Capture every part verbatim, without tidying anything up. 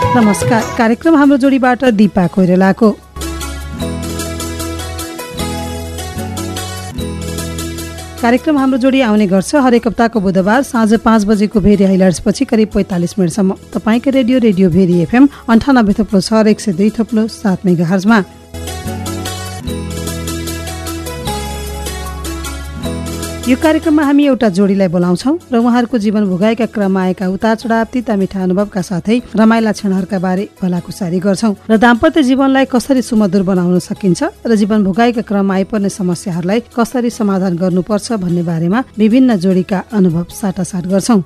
नमस्कार, कार्यक्रम हाम्रो जोडीबाट दिपा कोइरालाको। कार्यक्रम हाम्रो जोडी आउने गर्छ हरेक हप्ताको बुधबार साँझ पाँच बजेको भेरी हाइलाइट्सपछि करिब पैँतालिस मिनटसम्म तपाईँको रेडियो रेडियो भेरी एफएम अन्ठानब्बे थप्लो छ एक सय दुई थप्लो सात मेगा हर्जमा। यो कार्यक्रममा हामी एउटा जोडीलाई बोलाउँछौँ र उहाँहरूको जीवन भोगाएका क्रममा आएका उतार चढाव तिता मिठा अनुभवका साथै रमाइला क्षणहरूका बारे भलाकुसारी गर्छौँ र दाम्पत्य जीवनलाई कसरी सुमधुर बनाउन सकिन्छ र जीवन भोगाएका क्रममा आइपर्ने समस्याहरूलाई कसरी समाधान गर्नुपर्छ भन्ने बारेमा विभिन्न जोडीका अनुभव साटासाट गर्छौँ।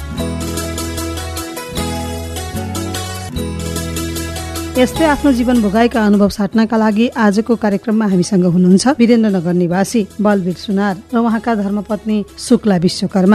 यस्तै आफ्नो जीवन भोगाएका अनुभव साट्नका लागि आजको कार्यक्रममा हामीसँग हुनुहुन्छ वीरेन्द्रनगर निवासी बलवीर सुनार र उहाँका धर्मपत्नी शुक्ला विश्वकर्मा।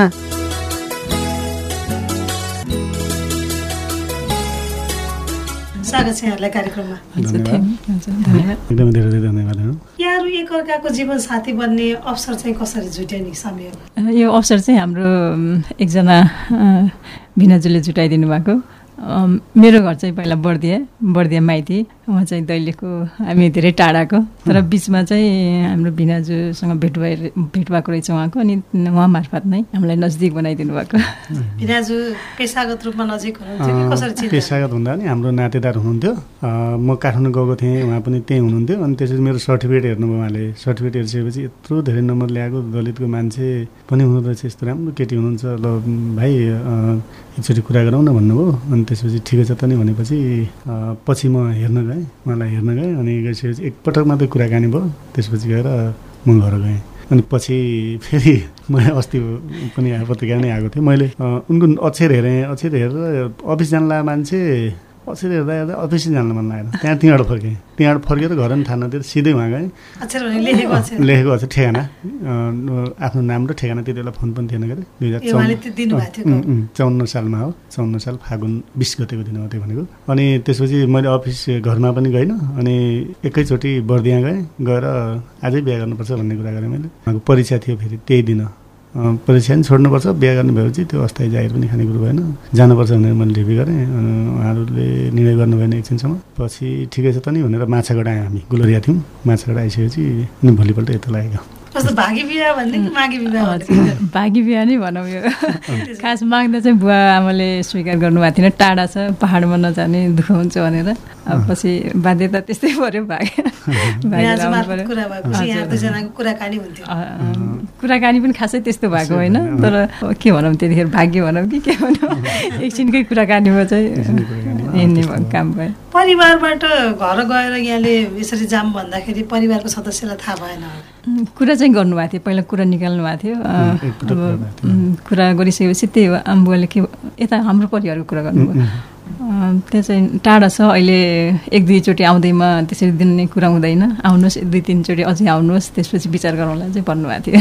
स्वागत छ यहाँलाई कार्यक्रममा। एकदम धेरै धेरै धन्यवाद। यहाँहरू एकअर्काको जीवन साथी बन्ने अवसर चाहिँ कसरी जुट्यो नि समय? यो अवसर चाहिँ हाम्रो एकजना भिनाजुले जुटाइदिनु भएको। मेरो घर चाहिँ पहिला बर्दिया बर्दिया माइती, उहाँ चाहिँ दैलेखको, हामी धेरै टाढाको, तर बिचमा चाहिँ हाम्रो भिनाजुसँग भेट भए भेट भएको रहेछ उहाँको, अनि उहाँ मार्फत नै हामीलाई नजिक बनाइदिनु भएको। भिनाजु पेसागत रूपमा नजिक हुनुहुन्थ्यो कि कसरी चिन्थे? पेसागत हुँदा नि हाम्रो नातेदार हुनुहुन्थ्यो। म काठमाडौँ गएको थिएँ, उहाँ पनि त्यहीँ हुनुहुन्थ्यो। अनि त्यसपछि मेरो सर्टिफिकेट हेर्नुभयो उहाँले। सर्टिफिकेट हेरिसकेपछि यत्रो धेरै नम्बर ल्याएको दलितको मान्छे पनि हुनुहुँदो रहेछ, यस्तो राम्रो केटी हुनुहुन्छ, ल भाइ एकचोटि कुरा गरौँ न भन्नुभयो। अनि त्यसपछि ठिकै छ त नि भनेपछि पछि म हेर्न गएँ, उहाँलाई हेर्न गएँ। अनि गइसकेपछि एकपटक मात्रै कुराकानी भयो। त्यसपछि गएर म घर गएँ। अनि पछि फेरि मैले अस्ति पनि पत्रिका नै आएको थिएँ, मैले उनको अक्षर हेरेँ। अक्षर हेरेर अफिस जानला मान्छे अक्षर हेर्दा हेर्दा अफिसै जान्न मन लागेन। त्यहाँ त्यहाँबाट फर्केँ। त्यहाँबाट फर्केर घर पनि थाहा नदिएर सिधै उहाँ गएँ। लेखेको अक्षर ठेगाना, आफ्नो नाम र ठेगाना। त्यति बेला फोन पनि थिएन गरे। दुई हजार चौन्न चौन्न सालमा हो, चौन्न साल फागुन बिस गतेको दिन हो त्यो भनेको। अनि त्यसपछि मैले अफिस घरमा पनि गइनँ। अनि एकैचोटि बर्दिया गएँ। गएर आजै बिहा गर्नुपर्छ भन्ने कुरा गरेँ मैले। उहाँको परीक्षा थियो फेरि त्यही दिन। परीक्षा पनि छोड्नुपर्छ, बिहा गर्ने भएपछि त्यो अस्थायी जागिर पनि खाने कुरो भएन, जानुपर्छ भनेर मैले ढिपी गरेँ। उहाँहरूले निर्णय गर्नु भएन एकछिनसम्म। पछि ठिकै छ त नि भनेर माछागढ आयौँ हामी, गुलरिया थियौँ। माछागढ आइसकेपछि अनि भोलिपल्ट यता लागेको। भागी बिहा भन्ने कि मागी बिहा? भागी बिहा नै भनौँ। यो खास माग्दा चाहिँ बुवा आमाले स्वीकार गर्नुभएको थिएन, टाढा छ, पहाडमा नजाने दुःख हुन्छ भनेर। अब पछि बाध्यता त्यस्तै पऱ्यो, भाग्यो। कुराकानी पनि खासै त्यस्तो भएको होइन, तर के भनौँ त्यतिखेर भाग्य भनौँ कि के भनौँ, एकछिनकै कुराकानीमा चाहिँ हिँड्ने काम भयो। परिवारबाट घर गएर यहाँले यसरी जाम भन्दाखेरि परिवारको सदस्यलाई थाहा भएन? कुरा चाहिँ गर्नुभएको थियो, पहिला कुरा निकाल्नु भएको थियो। अब कुरा गरिसकेपछि त्यही हो, आम्बुवाले के यता हाम्रो परिवारको कुरा गर्नुभयो। त्यो चाहिँ टाढा छ अहिले, एक दुईचोटि आउँदैमा त्यसरी दिने कुरा हुँदैन, आउनुहोस् दुई तिनचोटि अझै आउनुहोस्, त्यसपछि विचार गरौँला चाहिँ भन्नुभएको थियो।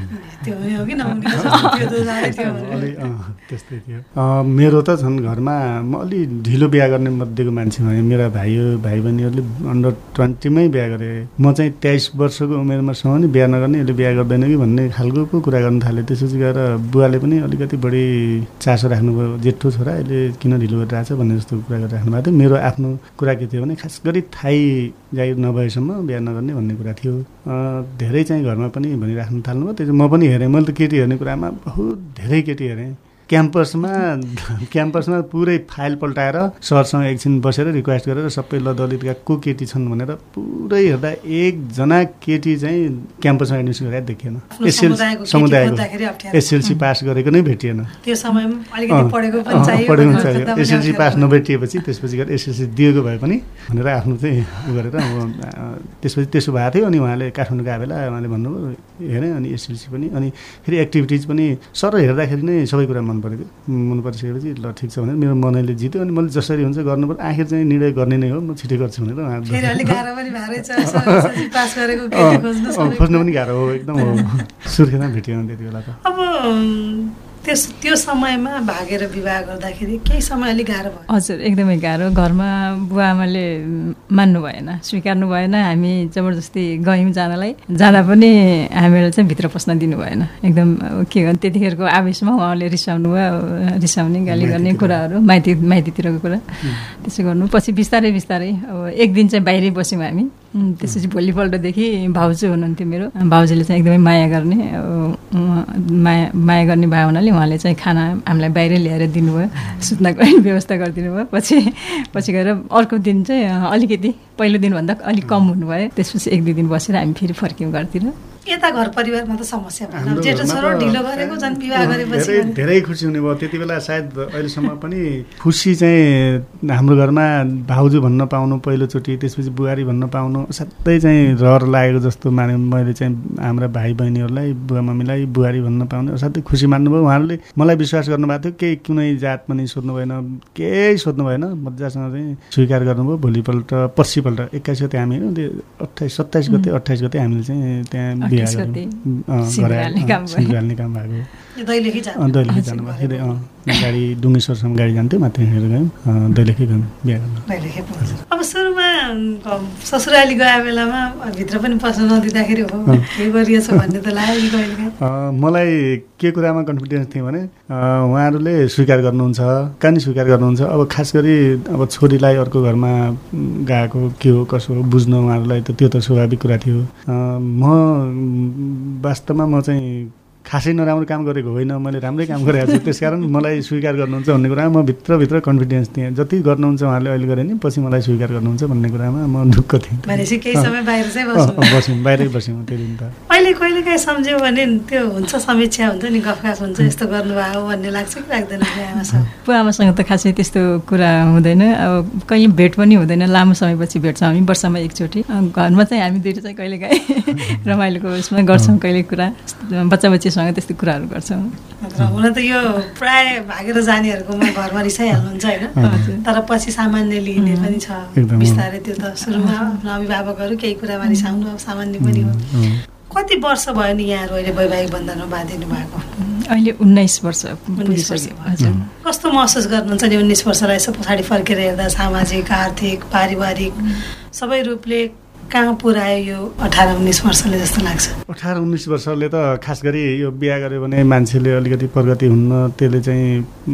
त्यस्तै थियो। मेरो त झन् घरमा म अलि ढिलो बिहा गर्ने मध्येको मान्छे भएँ। मेरा भाइ भाइ बहिनीहरूले अन्डर ट्वेन्टीमै बिहा गरे। म चाहिँ तेइस वर्षको उमेरमा सँग नि बिहा नगर्ने, यसले बिहा गर्दैन कि भन्ने खालको पो कुरा गर्नु थालेँ। त्यसपछि गएर बुवाले पनि अलिकति बढी चासो राख्नुभयो, जेठो छोरा यसले किन ढिलो गरिरहेको छ भन्ने जस्तो कुरा गरिराख्नु भएको थियो। मेरो आफ्नो कुरा के थियो भने खास गरी थाहै जागिर नभएसम्म बिहा नगर्ने भन्ने कुरा थियो। धेरै चाहिँ घरमा पनि भनिराख्नु थाल्नुभयो। त्यो म पनि हेरेँ। मैले त केटी हेर्ने कुरामा बहुत धेरै केटी हेरेँ। क्याम्पसमा क्याम्पसमा पुरै फाइल पल्टाएर सरसँग एकछिन बसेर रिक्वेस्ट गरेर सबै ल दलितका को केटी छन् भनेर पुरै हेर्दा एकजना केटी चाहिँ क्याम्पसमा एडमिसन गरेर देखिएन। एसएलसी समुदायको एसएलसी पास गरेको नै भेटिएन। त्यो समयमा अलिकति पढेको पनि चाहियो। पढेको चाहियो। एसएलसी पास नभेटिएपछि त्यसपछि गएर एसएलसी दिएको भए पनि भनेर आफ्नो चाहिँ उ गरेर अब त्यसपछि त्यसो भएको थियो। अनि उहाँले काठमाडौँ गए बेला उहाँले भन्नुभयो हेरेँ। अनि एसएलसी पनि, अनि फेरि एक्टिभिटिज पनि सर हेर्दाखेरि नै सबै कुरा मन पऱ्यो। मन परिसकेपछि ल ठिक छ भनेर मेरो मनैले जित्यो। अनि मैले जसरी हुन्छ गर्नुपर्छ, आखिर चाहिँ निर्णय गर्ने नै हो, म छिटै गर्छु भनेर खोज्नु पनि गाह्रो हो, एकदम हो। सुर्खेतमा भेटिएन त्यति बेला त। अब त्यस त्यो समयमा भागेर विवाह गर्दाखेरि केही समय अलिक गाह्रो भयो? हजुर, एकदमै गाह्रो। घरमा बुवा आमाले मान्नु भएन, स्वीकार्नु भएन। हामी जबरजस्ती गयौँ जानलाई, जाँदा पनि हामीलाई चाहिँ भित्र पस्न दिनु भएन। एकदम के गर्नु, त्यतिखेरको आवेशमा उहाँले रिसाउनु भयो, रिसाउने गाली गर्ने कुराहरू, माइती माइतीतिरको कुरा त्यसो गर्नु। पछि बिस्तारै बिस्तारै अब एक दिन चाहिँ बाहिरै बस्यौँ हामी। त्यसपछि भोलिपल्टदेखि भाउजू हुनुहुन्थ्यो मेरो, भाउजूले चाहिँ एकदमै माया गर्ने, माया माया गर्ने भयो हुनाले उहाँले चाहिँ खाना हामीलाई बाहिरै ल्याएर दिनुभयो, सुत्नको लागि व्यवस्था गरिदिनु भयो। पछि पछि गएर अर्को दिन चाहिँ अलिकति पहिलो दिनभन्दा अलिक कम हुनुभयो। त्यसपछि एक दुई दिन बसेर हामी फेरि फर्क्यौँ घरतिर। यता घर परिवारमा त समस्या भएन, जेठो छोरो ढिलो गरेको झन् विवाह गरेपछि धेरै धेरै खुसी हुने भयो। त्यति बेला सायद अहिलेसम्म पनि खुसी चाहिँ हाम्रो घरमा भाउजू भन्न पाउनु पहिलोचोटि, त्यसपछि बुहारी भन्न पाउनु असाध्यै चाहिँ रहर लागेको जस्तो माने। मैले चाहिँ हाम्रा भाइ बहिनीहरूलाई, बुवा मम्मीलाई बुहारी भन्न पाउनु असाध्यै खुसी मान्नुभयो। उहाँहरूले मलाई विश्वास गर्नुभएको थियो, केही कुनै जात पनि सोध्नु भएन, केही सोध्नु भएन, मजासँग चाहिँ स्वीकार गर्नुभयो। भोलिपल्ट पर्सिपल्ट एक्काइस गते हामी अट्ठाइस सत्ताइस गते अट्ठाइस गते हामीले चाहिँ त्यहाँ सिङ्गाल्ने काम भएको। दैलेखी जानुभयो, गाडी डुङ्गेश्वरसम्म गाडी जान्थ्यो, माथि हिँडेर गयौँ, दैलेखी गयौँ बिहा गर्न। अब सुरुमा ससुराली गए बेलामा भित्र पनि पस्न नदिँदाखेरि हो के गरिएछ भन्ने त लाग्यो? मलाई के कुरामा कन्फिडेन्स थियो भने उहाँहरूले स्वीकार गर्नुहुन्छ, कहाँ स्वीकार गर्नुहुन्छ। अब खास गरी अब छोरीलाई अर्को घरमा गएको के हो कसो हो बुझ्न उहाँहरूलाई त त्यो त स्वाभाविक कुरा थियो। म वास्तवमा म चाहिँ खासै नराम्रो काम गरेको होइन, मैले राम्रै काम गरेको छु, त्यसकारण मलाई स्वीकार गर्नुहुन्छ भन्ने कुरामा म भित्रभित्र कन्फिडेन्स थिएँ। जति गर्नुहुन्छ उहाँले अहिले गरे नि पछि मलाई स्वीकार गर्नुहुन्छ भन्ने कुरामा म ढुक्क थिएँ। केही समय बाहिर चाहिँ बस्यौँ, बाहिरै बस्यौँ त्यो दिन त। अहिले कहिले काहीँ सम्झ्यो भने त्यो हुन्छ, समीक्षा हुन्छ नि, गफगाफ हुन्छ, यस्तो गर्नुभयो भन्ने लाग्छ कि लाग्दैन? बुवाआमासँग त खासै त्यस्तो कुरा हुँदैन। अब कहिले भेट पनि हुँदैन, लामो समयपछि भेट्छौँ हामी, वर्षमा एकचोटि। घरमा चाहिँ हामी दुइटा चाहिँ कहिले काहीँ रमाइलोको उसमा गर्छौँ, कहिले कुरा बच्चा बच्ची त्यस्तो कुराहरू गर्छौँ। हुन त यो प्राय भागेर जानेहरूकोमा घरमा रिसाइहाल्नुहुन्छ होइन, तर पछि सामान्य लिने पनि छ बिस्तारै। त्यो त सुरुमा आफ्नो अभिभावकहरू केही कुरामा रिसाउनु अब सामान्य पनि हो। कति वर्ष भयो नि यहाँहरू अहिले वैवाहिक बन्धनमा बाँधिनु भएको? अहिले उन्नाइस वर्ष पुगिसक्यो। हजुर, कस्तो महसुस गर्नुहुन्छ नि उन्नाइस वर्षलाई यसो पछाडि फर्केर हेर्दा? सामाजिक, आर्थिक, पारिवारिक सबै रूपले कहाँ पुऱ्यायो यो अठार उन्नाइस वर्षले जस्तो लाग्छ? अठार उन्नाइस वर्षले त खास गरी यो बिहा गर्यो भने मान्छेले अलिकति प्रगति हुन्न, त्यसले चाहिँ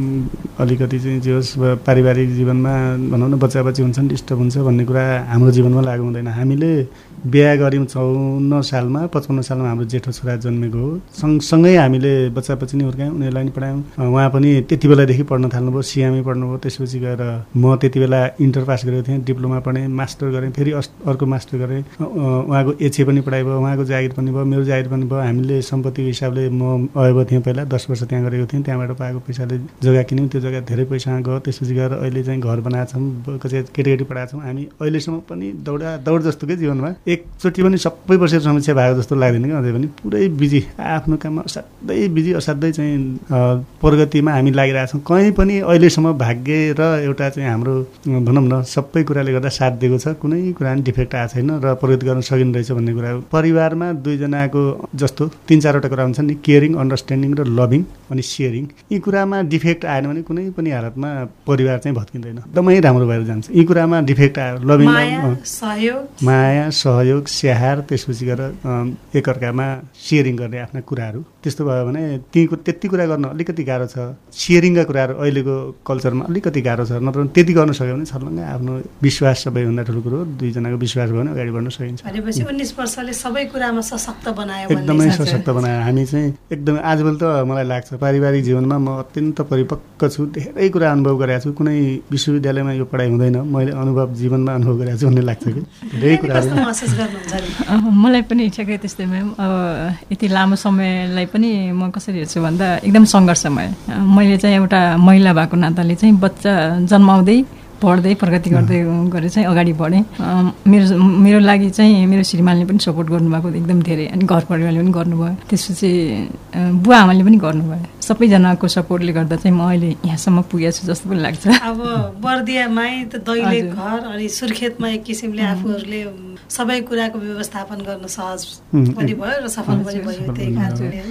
अलिकति चाहिँ जे होस् पारिवारिक जीवनमा भनौँ न बच्चा बच्ची हुन्छन्, डिस्टर्ब हुन्छ भन्ने कुरा हाम्रो जीवनमा लागु हुँदैन। हामीले बिहा गऱ्यौँ चौन्न सालमा, पचपन्न सालमा हाम्रो जेठो छोरा जन्मेको हो। सँगसँगै हामीले बच्चा बच्ची नै हुर्कायौँ, उनीहरूलाई पनि पढायौँ। उहाँ पनि त्यति बेलादेखि पढ्न थाल्नुभयो, सिएमए पढ्नुभयो। त्यसपछि गएर म त्यति बेला इन्टर पास गरेको थिएँ, डिप्लोमा पढेँ, मास्टर गरेँ, फेरि अर्को मास्टर गरेँ। उहाँको एचए पनि पढाइ भयो, उहाँको जागिर पनि भयो, मेरो जागिर पनि भयो। हामीले सम्पत्तिको हिसाबले म अयब थिएँ, पहिला दस वर्ष त्यहाँ गरेको थिएँ, त्यहाँबाट पाएको पैसाले जग्गा किन्यौँ, त्यो जग्गा धेरै पैसा गयो। त्यसपछि गएर अहिले चाहिँ घर बनाएको छौँ, कसै केटाकेटी पढाएको छौँ। हामी अहिलेसम्म पनि दौडा दौड जस्तोकै जीवनमा एकचोटि पनि सबै वर्ष समस्या भएको जस्तो लाग्दैन कि। अझै पनि पुरै बिजी, आफ्नो काममा असाध्यै बिजी, असाध्यै चाहिँ प्रगतिमा हामी लागिरहेछौँ। कहीँ पनि अहिलेसम्म भाग्य र एउटा चाहिँ हाम्रो भनौँ न सबै कुराले गर्दा साथ दिएको छ, कुनै कुरा पनि डिफेक्ट आएको छैन र प्रगति गर्न सकिने रहेछ भन्ने कुरा हो। परिवारमा दुईजनाको जस्तो तिन चारवटा कुरा हुन्छन् नि, केयरिङ, अन्डरस्ट्यान्डिङ र लभिङ अनि सेयरिङ। यी कुरामा डिफेक्ट आएन भने कुनै पनि हालतमा परिवार चाहिँ भत्किँदैन, एकदमै राम्रो भएर जान्छ। यी कुरामा डिफेक्ट आयो, लभिङ, माया, सहयोग, स्याहार, त्यसपछि गएर एकअर्कामा सेयरिङ गर्ने आफ्ना कुराहरू, त्यस्तो भयो भने ती त्यति कुरा गर्न अलिकति गाह्रो छ। सेयरिङका कुराहरू अहिलेको कल्चरमा अलिकति गाह्रो छ, नत्र त्यति गर्न सक्यो भने छर्लङ्गै आफ्नो विश्वास सबैभन्दा ठुलो कुरो हो। दुईजनाको विश्वास भयो भने अगाडि बढ्न सकिन्छ। भनेपछि उन्नाइस वर्षले सबै कुरामा सशक्त बनायो, एकदमै सशक्त बनायो। हामी चाहिँ एकदमै आजभोलि त मलाई लाग्छ पारिवारिक जीवनमा म अत्यन्त परिपक्व छु, धेरै कुरा अनुभव गरेको छु। कुनै विश्वविद्यालयमा यो पढाइ हुँदैन, मैले अनुभव जीवनमा अनुभव गरेको छु भन्ने लाग्छ कि धेरै कुराहरू महसुस गर्नुहुन्छ? मलाई पनि ठ्याक्कै त्यस्तै म्याम। अब यति लामो समयलाई पनि म कसरी हेर्छु भन्दा एकदम सङ्घर्षमय। मैले चाहिँ एउटा महिला भएको नाताले चाहिँ बच्चा जन्माउँदै पढ्दै प्रगति गर्दै गरेर चाहिँ अगाडि बढेँ। मेरो मेरो लागि चाहिँ मेरो श्रीमानले पनि सपोर्ट गर्नुभएको एकदम धेरै, अनि घर परिवारले पनि गर्नुभयो। त्यसपछि बुवा आमाले पनि गर्नुभयो। सबैजनाको सपोर्टले गर्दा चाहिँ म अहिले यहाँसम्म पुगेको छु जस्तो पनि लाग्छ। अब बर्दियामै त दैले घर अनि सुर्खेतमा एक किसिमले आफूहरूले सबै कुराको व्यवस्थापन गर्न सहज पनि भयो र सफल पनि भयो त्यही कारणले।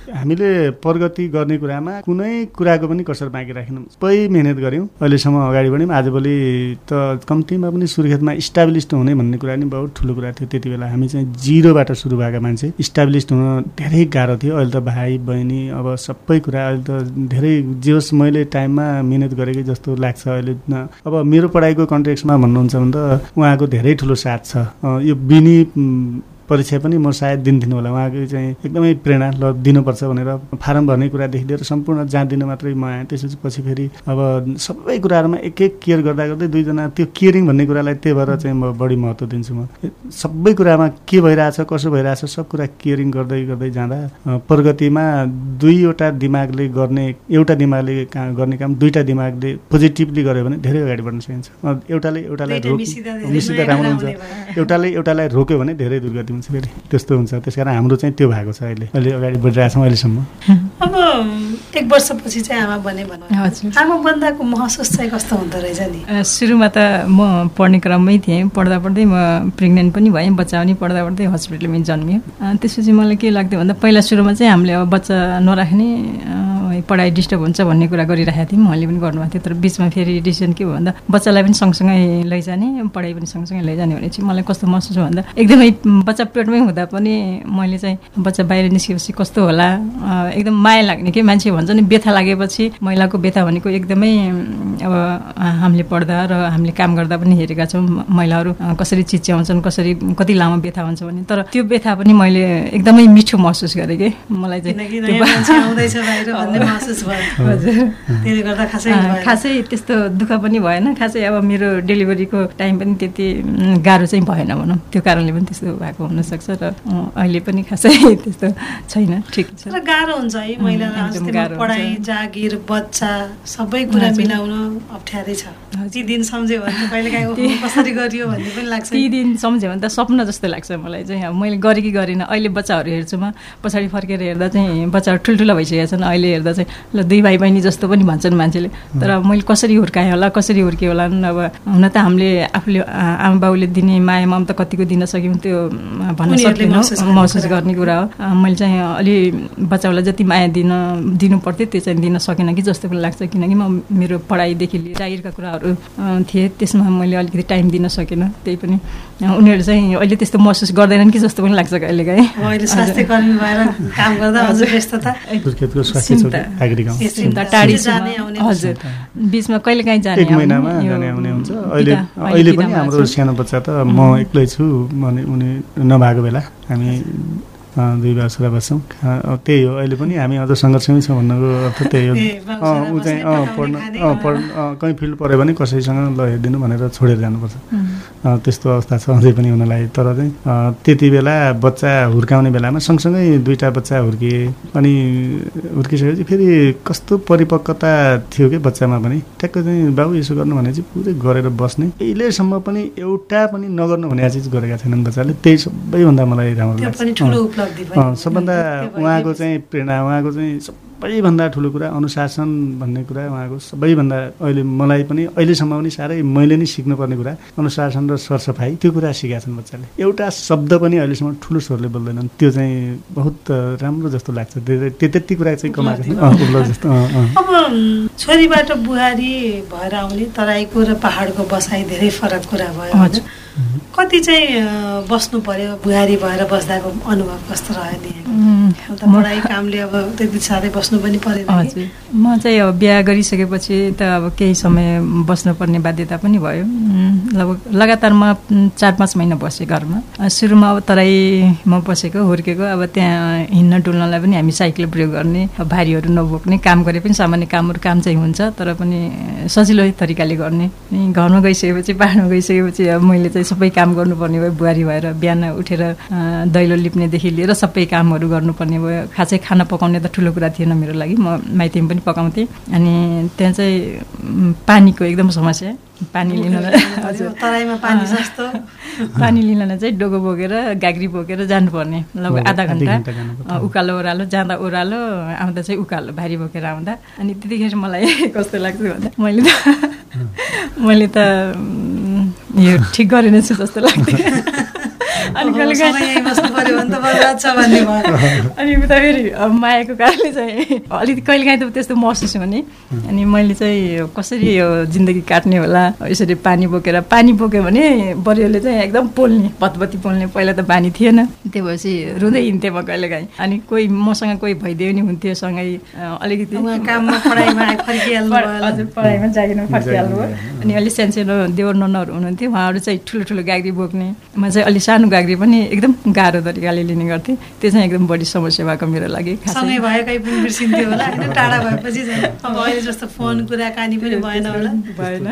हामीले प्रगति गर्ने कुरामा कुनै कुराको पनि कसर बाँकी राखेनौँ। सबै मेहनत गऱ्यौँ, अहिलेसम्म अगाडि बढ्यौँ। आजभोलि त कम्तीमा पनि सुर्खेतमा इस्टाब्लिस्ड हुने भन्ने कुरा नि बहुत ठुलो कुरा थियो। त्यति बेला हामी चाहिँ जिरोबाट सुरु भएका मान्छे, इस्टाब्लिस्ड हुन धेरै गाह्रो थियो। अहिले त भाइ बहिनी अब सबै कुरा अहिले त धेरै जे होस् मैले टाइममा मिहिनेत गरेकै जस्तो लाग्छ। अहिले अब मेरो पढाइको कन्टेक्स्टमा भन्नुहुन्छ भने त उहाँको धेरै ठुलो साथ छ। यो बिनी परीक्षा पनि म सायद दिन्थिनँ होला, उहाँको चाहिँ एकदमै प्रेरणा ल दिनुपर्छ भनेर फारम भर्ने कुरादेखि लिएर सम्पूर्ण जाँदिन मात्रै म आएँ। त्यसपछि पछि फेरि अब सबै कुराहरूमा एक एक केयर गर्दा गर्दै दुईजना त्यो केयरिङ भन्ने कुरालाई त्यही भएर चाहिँ म बढी महत्त्व दिन्छु। म सबै कुरामा के भइरहेछ कसो भइरहेछ सब कुरा केयरिङ गर्दै गर्दै जाँदा प्रगतिमा दुईवटा दिमागले गर्ने एउटा दिमागले गर्ने काम दुईवटा दिमागले पोजिटिभली गर्यो भने धेरै अगाडि बढ्न सकिन्छ। एउटाले एउटालाई मिसिँदा राम्रो हुन्छ, एउटाले एउटालाई रोक्यो भने धेरै दुर्गति फेरि त्यस्तो हुन्छ। त्यस कारण हाम्रो चाहिँ त्यो भएको छ। अहिले अहिले अगाडि बढिरहेको छौँ अहिलेसम्म। अब एक वर्षपछि चाहिँ आमा बने भन्नु, आमा बन्दाको महसुस चाहिँ कस्तो हुँदो रहेछ नि? सुरुमा त म पढ्ने क्रममै थिएँ, पढ्दा पढ्दै म प्रेग्नेन्ट पनि भएँ, बच्चा पनि पढ्दा पढ्दै हस्पिटलमै जन्मियो। त्यसपछि मलाई के लाग्थ्यो भन्दा पहिला सुरुमा चाहिँ हामीले अब बच्चा नराख्ने, पढाइ डिस्टर्ब हुन्छ भन्ने कुरा गरिरहेको थियौँ, मैले पनि गर्नुभएको थियो। तर बिचमा फेरि डिसिजन के भयो भन्दा बच्चालाई पनि सँगसँगै लैजाने, पढाइ पनि सँगसँगै लैजाने भने चाहिँ मलाई कस्तो महसुस भयो भन्दा एकदमै बच्चा पेटमै हुँदा पनि मैले चाहिँ बच्चा बाहिर निस्केपछि कस्तो होला एकदम माया लाग्ने के मान्छे भन्छ नि, व्यथा लागेपछि महिलाको व्यथा भनेको एकदमै अब हामीले पढ्दा र हामीले काम गर्दा पनि हेरेका छौँ महिलाहरू कसरी चिच्याउँछन्, कसरी कति लामो व्यथा हुन्छ भने। तर त्यो व्यथा पनि मैले एकदमै मिठो महसुस गरेँ कि मलाई चाहिँ खासै त्यस्तो दुःख पनि भएन। खासै अब मेरो डेलिभरीको टाइम पनि त्यति गाह्रो चाहिँ भएन भनौँ, त्यो कारणले पनि त्यस्तो भएको हुनसक्छ। र अहिले पनि खासै त्यस्तो छैन, ठिक छ। र गाह्रो हुन्छ है महिलालाई, पढाइ जागिर बच्चा सबै कुरा मिलाउन अप्ठ्यारै छ। ती दिन सम्झ्यो भने कहिलेकाहीँ कसरी गरियो भन्ने पनि लाग्छ। ती दिन सम्झ्यो भने त सपना जस्तो लाग्छ मलाई चाहिँ। अब मैले गरेँ कि गरिनँ, अहिले बच्चाहरू हेर्छु म, पछाडि फर्केर हेर्दा चाहिँ बच्चाहरू ठुल्ठुलो भइसकेका छन्। अहिले हेर्दा चाहिँ ल दुई भाइ बहिनी जस्तो पनि भन्छन् मान्छेले। तर मैले कसरी हुर्काएँ होला, कसरी हुर्केँ होला। अब हुन त हामीले आफूले आमा बाउले दिने माया ममता कतिको दिन सक्यौँ त्यो भन्न सक्दैनौँ, महसुस गर्ने कुरा हो। मैले चाहिँ अलि बच्चाहरूलाई जति माया दिन दिनु पर्थ्यो त्यो चाहिँ दिन सकेन कि जस्तो पनि लाग्छ। किनकि म मेरो पढाइदेखि लिएर जागिरका कुराहरू थिए, त्यसमा मैले अलिकति टाइम दिन सकेन। त्यही पनि उनीहरू चाहिँ अहिले त्यस्तो महसुस गर्दैनन् कि जस्तो पनि लाग्छ कहिलेकाहीँ। अहिले स्वास्थ्य कर्मी भएर काम गर्दा हजुर व्यस्तता टाढी हजुर बिचमा कहिलेकाहीँ जाने आउने हुन्छ। अहिले अहिले पनि हाम्रो सानो बच्चा त म एक्लै छु भने उनी नभएको बेला हामी दुई बसेर बस्छौँ। त्यही हो, अहिले पनि हामी अझ सङ्घर्षमै छौँ भन्नुको अर्थ त्यही हो। ऊ चाहिँ पढ्न पढ्न कहीँ फिल्ड पऱ्यो भने कसैसँग ल हेरिदिनु भनेर छोडेर जानुपर्छ, त्यस्तो अवस्था छ अझै पनि हुनलाई। तर चाहिँ त्यति बेला बच्चा हुर्काउने बेलामा सँगसँगै दुईवटा बच्चा हुर्किए। अनि हुर्किसकेपछि फेरि कस्तो परिपक्वता थियो कि बच्चामा पनि, ट्याक्क चाहिँ बाबु यसो गर्नु भने चाहिँ पुरै गरेर बस्ने। अहिलेसम्म पनि एउटा पनि नगर्नु भन्ने चिज गरेका छैनन् बच्चाले। त्यही सबैभन्दा मलाई राम्रो लाग्छ। सबभन्दा उहाँको चाहिँ प्रेरणा, उहाँको चाहिँ सबैभन्दा ठुलो कुरा अनुशासन भन्ने कुरा उहाँको सबैभन्दा अहिले मलाई पनि अहिलेसम्म पनि साह्रै मैले नै सिक्नुपर्ने कुरा अनुशासन र सरसफाइ, त्यो कुरा सिकेका छन् बच्चाले। एउटा शब्द पनि अहिलेसम्म ठुलो स्वरले बोल्दैनन्, त्यो चाहिँ बहुत राम्रो जस्तो लाग्छ। त्यति कुरा चाहिँ कमाएको छ उपलब्ध जस्तो। अब छोरीबाट बुहारी भएर आउने तराईको र पहाडको बसाइ धेरै फरक कुरा भयो। कति चाहिँ बस्नु पर्यो बुहारी भएर बस्दाको अनुभव कस्तो रह्यो नि? पढाइ कामले अब त्यति साह्रै बस्नु पनि परेन। हजुर, म चाहिँ अब बिहा गरिसकेपछि त अब केही समय बस्नुपर्ने बाध्यता पनि भयो। लगभग लगातार म चार पाँच महिना बसेँ घरमा। सुरुमा अब तराईमा बसेको हुर्केको, अब त्यहाँ हिँड्न डुल्नलाई पनि हामी साइकल प्रयोग गर्ने, भारीहरू नबोक्ने, काम गरे पनि सामान्य कामहरू काम चाहिँ हुन्छ तर पनि सजिलो तरिकाले गर्ने। घरमा गइसकेपछि पाहाडमा गइसकेपछि अब मैले चाहिँ सबै काम गर्नुपर्ने भयो। बुहारी भएर बिहान उठेर दैलो लिप्नेदेखि लिएर सबै कामहरू गर्नुपर्ने भयो। खासै खाना पकाउने त ठुलो कुरा थिएन मेरो लागि, म माइतीमा पनि पकाउँथेँ। अनि त्यहाँ चाहिँ पानीको एकदम समस्या, पानी लिन हजुर तराईमा पानी सस्तो, पानी लिन चाहिँ डोगो बोकेर गाग्री बोकेर जानुपर्ने। लगभग आधा घन्टा उकालो ओह्रालो, जाँदा ओह्रालो आउँदा चाहिँ उकालो भारी बोकेर आउँदा। अनि त्यतिखेर मलाई कस्तो लाग्छ भन्दा मैले त मैले त यो ठिक गरेन छु जस्तो लाग्थ्यो। अनि कहिले यहीँ बस्नु पर्यो भने त बर्बाद छ भन्ने भयो। अनि उता फेरि मायाको कारणले चाहिँ अलिकति कहिलेकाहीँ त त्यस्तो महसुस हुने। अनि मैले चाहिँ कसरी यो जिन्दगी काट्ने होला, यसरी पानी बोकेर पानी बोक्यो भने बरियोले चाहिँ एकदम पोल्ने, भतभती पोल्ने। पहिला त पानी थिएन, त्यो भएपछि रुँदै हिँड्थेँ म कहिलेकाहीँ। अनि कोही मसँग कोही भइदियो नि हुन्थ्यो सँगै, अलिकति काममा पढाइमा फर्किहाल्नु, हजुर पढाइमा जागिरमा फर्किहाल्नु भयो। अनि अलिक सानसानो देवर ननहरू हुनुहुन्थ्यो, उहाँहरू चाहिँ ठुलो ठुलो गाग्री बोक्ने, म चाहिँ अलिक सानो गाग्री पनि एकदम गाह्रो तरिकाले लिने गर्थेँ। त्यो चाहिँ एकदम बढी समस्या भएको मेरो लागि। सँगै भएकै पनि बिर्सिन्थ्यो होला होइन, टाढा भएपछि अब अहिले जस्तो फोन कुराकानी पनि भएन होला। भएन,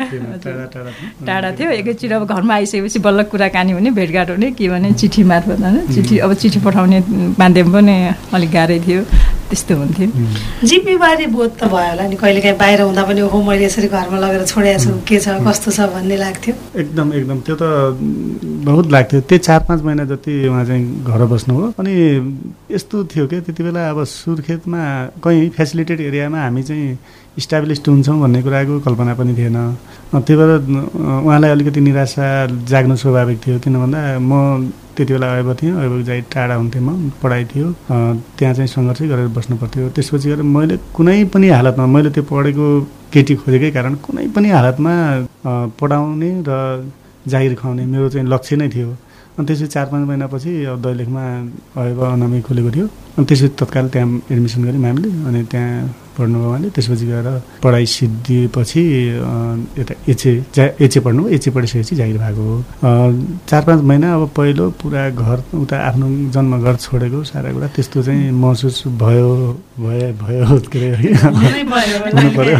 टाढा थियो। एकैचोटि अब घरमा आइसकेपछि बल्ल कुराकानी हुने, भेटघाट हुने, के भने चिठी मार्फत होइन। चिठी अब चिठी पठाउने माध्यम पनि अलिक गाह्रै थियो, त्यस्तो हुन्थ्यो। जिम्मेवारी बोध त भयो होला नि, कहिलेकाहीँ बाहिर हुँदा पनि ओहो मैले यसरी घरमा लगेर छोडेको छु, के छ कस्तो छ भन्ने लाग्थ्यो। एकदम एकदम त्यो त बहुत लाग्थ्यो। त्यो चार पाँच महिना जति उहाँ चाहिँ घर बस्नु हो। अनि यस्तो थियो कि त्यति बेला अब सुर्खेतमा कहीँ फेसिलिटेड एरियामा हामी चाहिँ इस्टाब्लिस्ड हुन्छौँ भन्ने कुराको कल्पना पनि थिएन। त्यही भएर उहाँलाई अलिकति निराशा जाग्नु स्वाभाविक थियो। किन भन्दा म त्यति बेला अभिभावक थिएँ, अभिभावक चाहिँ टाढा हुन्थेँ, म पढाइ थियो, त्यहाँ चाहिँ सङ्घर्षै गरेर बस्नु पर्थ्यो। त्यसपछि गएर मैले कुनै पनि हालतमा, मैले त्यो पढेको केटी खोजेकै कारण कुनै पनि हालतमा पढाउने र जागिर खुवाउने मेरो चाहिँ लक्ष्य नै थियो। अनि त्यसपछि चार पाँच महिनापछि अब दैलेखमा अभिभावक अनामी खोलेको थियो। अनि त्यसपछि तत्काल त्यहाँ एडमिसन गऱ्यौँ हामीले। अनि त्यहाँ पढ्नुभयो उहाँले। त्यसपछि गएर पढाइ सिद्धिएपछि यता एचए जा एचए पढ्नुभयो। एचए पढिसकेपछि जागिर भएको हो। चार पाँच महिना अब पहिलो पुरा घर उता आफ्नो जन्मघर छोडेको सारा कुरा त्यस्तो चाहिँ महसुस भयो भयो भयो के अरे हुनु पऱ्यो।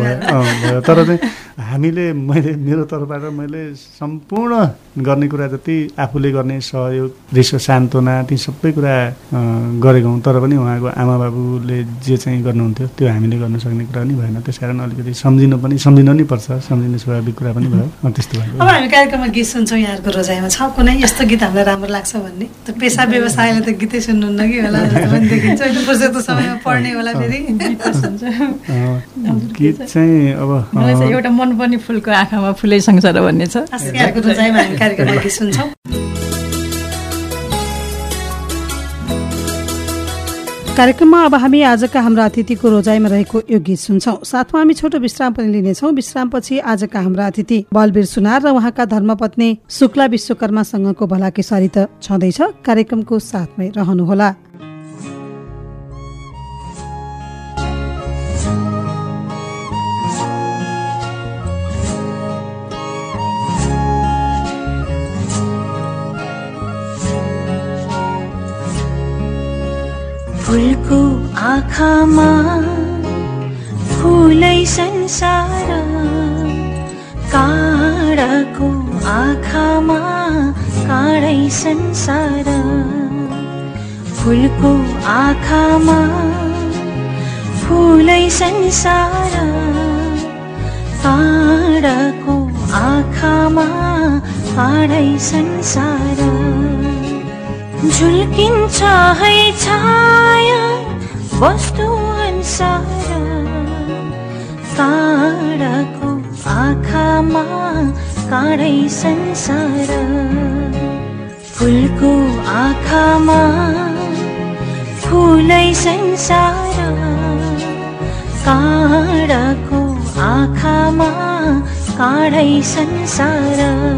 भयो तर चाहिँ हामीले मैले मेरो तर्फबाट मैले सम्पूर्ण गर्ने कुरा जति आफूले गर्ने सहयोग, रिस, सान्त्वना ती सबै कुरा गरेको हौँ। तर पनि उहाँको आमा बाबुले जे चाहिँ गर्नुहुन्थ्यो त्यो हामीले गर्न सक्ने कुरा पनि भएन। त्यस कारण अलिकति सम्झिनु पनि सम्झिनु नै पर्छ, सम्झिने स्वाभाविक कुरा पनि भयो। त्यस्तो भयो। अब हामी कार्यक्रममा गीत सुन्छौँ, यहाँहरूको रोजाइमा छ कुनै यस्तो गीत हामीलाई राम्रो लाग्छ भन्ने? त पेसा व्यवसायले त गीतै सुन्नुहुन्न कि होला जस्तो पनि देखिन्छ। अहिले फुर्सदको समयमा पढ्ने होला फेरि गीत चाहिँ अब एउटा मनपर्ने फुलको आँखामा फुलै संसार भन्ने छ। यहाँहरूको रोजाइमा हामी कार्यक्रममा गीत सुन्छौँ। कार्यक्रममा अब हामी आजका हाम्रा अतिथिको रोजाइमा रहेको यो गीत सुन्छौँ। साथमा हामी छोटो विश्राम पनि लिनेछौँ। विश्रामपछि आजका हाम्रा अतिथि बलवीर सुनार र उहाँका धर्मपत्नी शुक्ला विश्वकर्मासँगको भलाकेसारी त छँदैछ। कार्यक्रमको साथमै रहनुहोला। फुलको आँखामा फुलै संसार, काँडाको आँखामा काँडै संसार। फुलको आँखामा फुलै संसार, काँडाको आँखामा काँडै संसार। झुल्किन्छ है छाया वस्तु अनुसार, काँडाको आँखामा काँडै संसार। फुलको आँखामा फुलै संसार, काँडाको आँखामा काँडै संसार।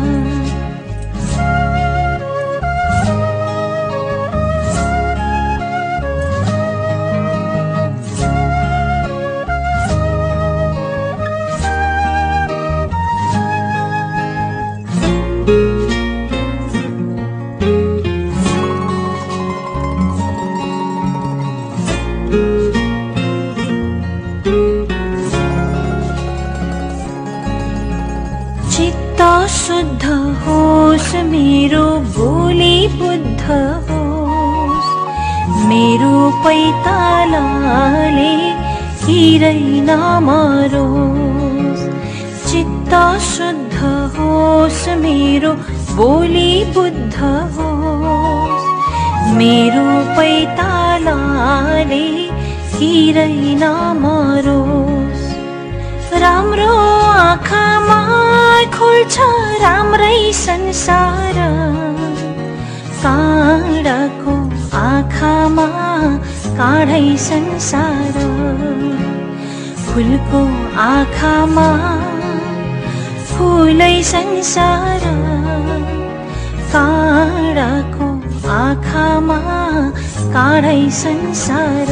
शुद्ध होस् मेरो बोली बुद्ध होस्, मेरो पैतालाले हिरै नमरोस्। चित्त शुद्ध होस् मेरो बोली बुद्ध होस्, मेरो पैतालाले हिरै नमरोस्। राम्रो आँखामा खुल्छ राम्रै संसार, काँडाको आँखामा काँडै संसार, फुलको आँखामा फुलै संसार, काँडाको आँखामा काँडै संसार।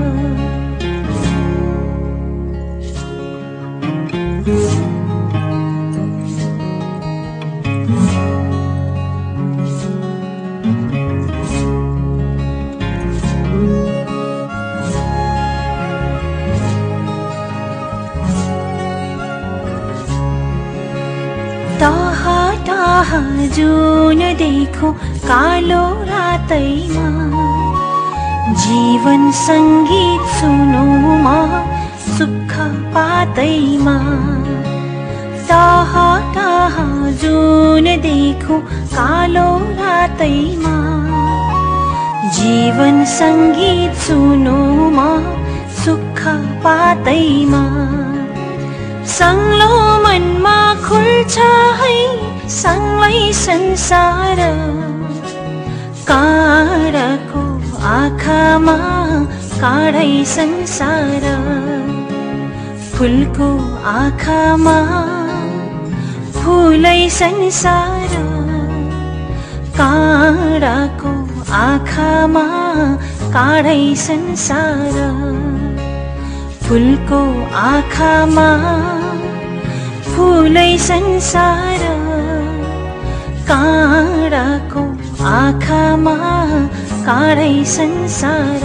टाहा टाहा जुन देखो कालो रातैमा, जीवन सङ्गीत सुनौ म सुख पातैमा। टाहा टाहा जुन देखो कालो रातैमा, जीवन सङ्गीत सुनौ म सुख पातैमा। संग्लो मनमा खुल्छ है सँगै संसार, काँडाको आँखामा काँडै संसार, फुलको आँखामा फुलै संसार, काँडाको आँखामा काँडै संसार, फुलको आँखामा फुलै संसार, काँडाको आँखामा काँडै संसार।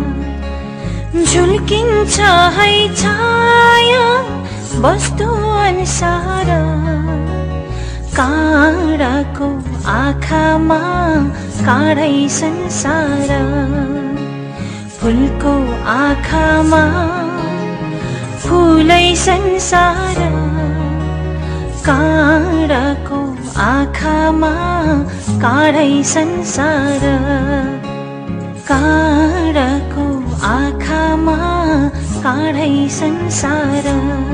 झुल्किन्छ है छाया वस्तु अनुसार, काँडाको आँखामा काँडै संसार, फुलको आँखामा फुलै संसार, काँडाको आँखामा काँडै संसार, काँडाको आँखामा काँडै संसार,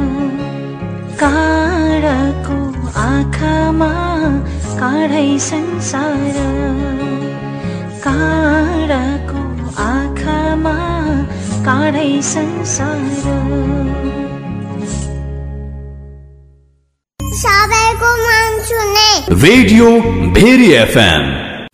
काँडाको आँखामा काँडै संसार, काँडाको आँखामा काँडै संसार। सबैको मन सुने रेडियो भेरी एफएम।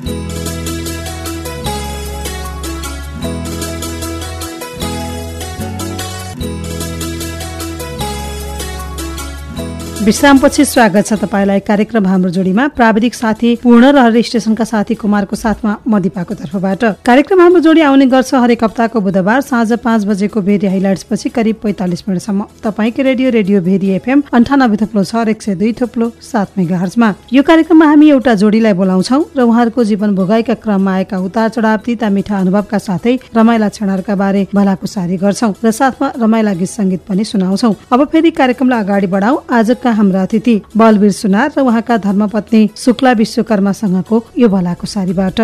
विश्रामपछि स्वागत छ तपाईलाई कार्यक्रम हाम्रो जोडीमा। प्राविधिक साथी पूर्ण र हरि स्टेशनका साथी कुमारको साथमा म दिपाको तर्फबाट। कार्यक्रम हाम्रो जोडी आउने गर्छ हरेक हप्ताको बुधबार साँझ पाँच बजेको भेरी हाइलाइट्स पछि करिब पैंतालिस मिनटसम्म तपाईकै रेडियो रेडियो भेरी एफएम अन्ठानब्बे थप्लो छ एक सय दुई थप्लो सात मेगा हर्जमा। यो कार्यक्रममा हामी एउटा जोडीलाई बोलाउँछौ र उहाँहरूको जीवन भोगाइका क्रममा आएका उतार चढाव तीता मिठा अनुभवका साथै रमाइला क्षणहरूका बारे भलाकुसारी गर्छौ र साथमा रमाइला गीत सङ्गीत पनि सुनाउँछौ। अब फेरि कार्यक्रमलाई अगाडि बढाऊ। आजका हाम्रा अतिथि बलवीर सुनार र उहाँका धर्मपत्नी शुक्ला विश्वकर्मासँगको यो भलाकुसारीबाट।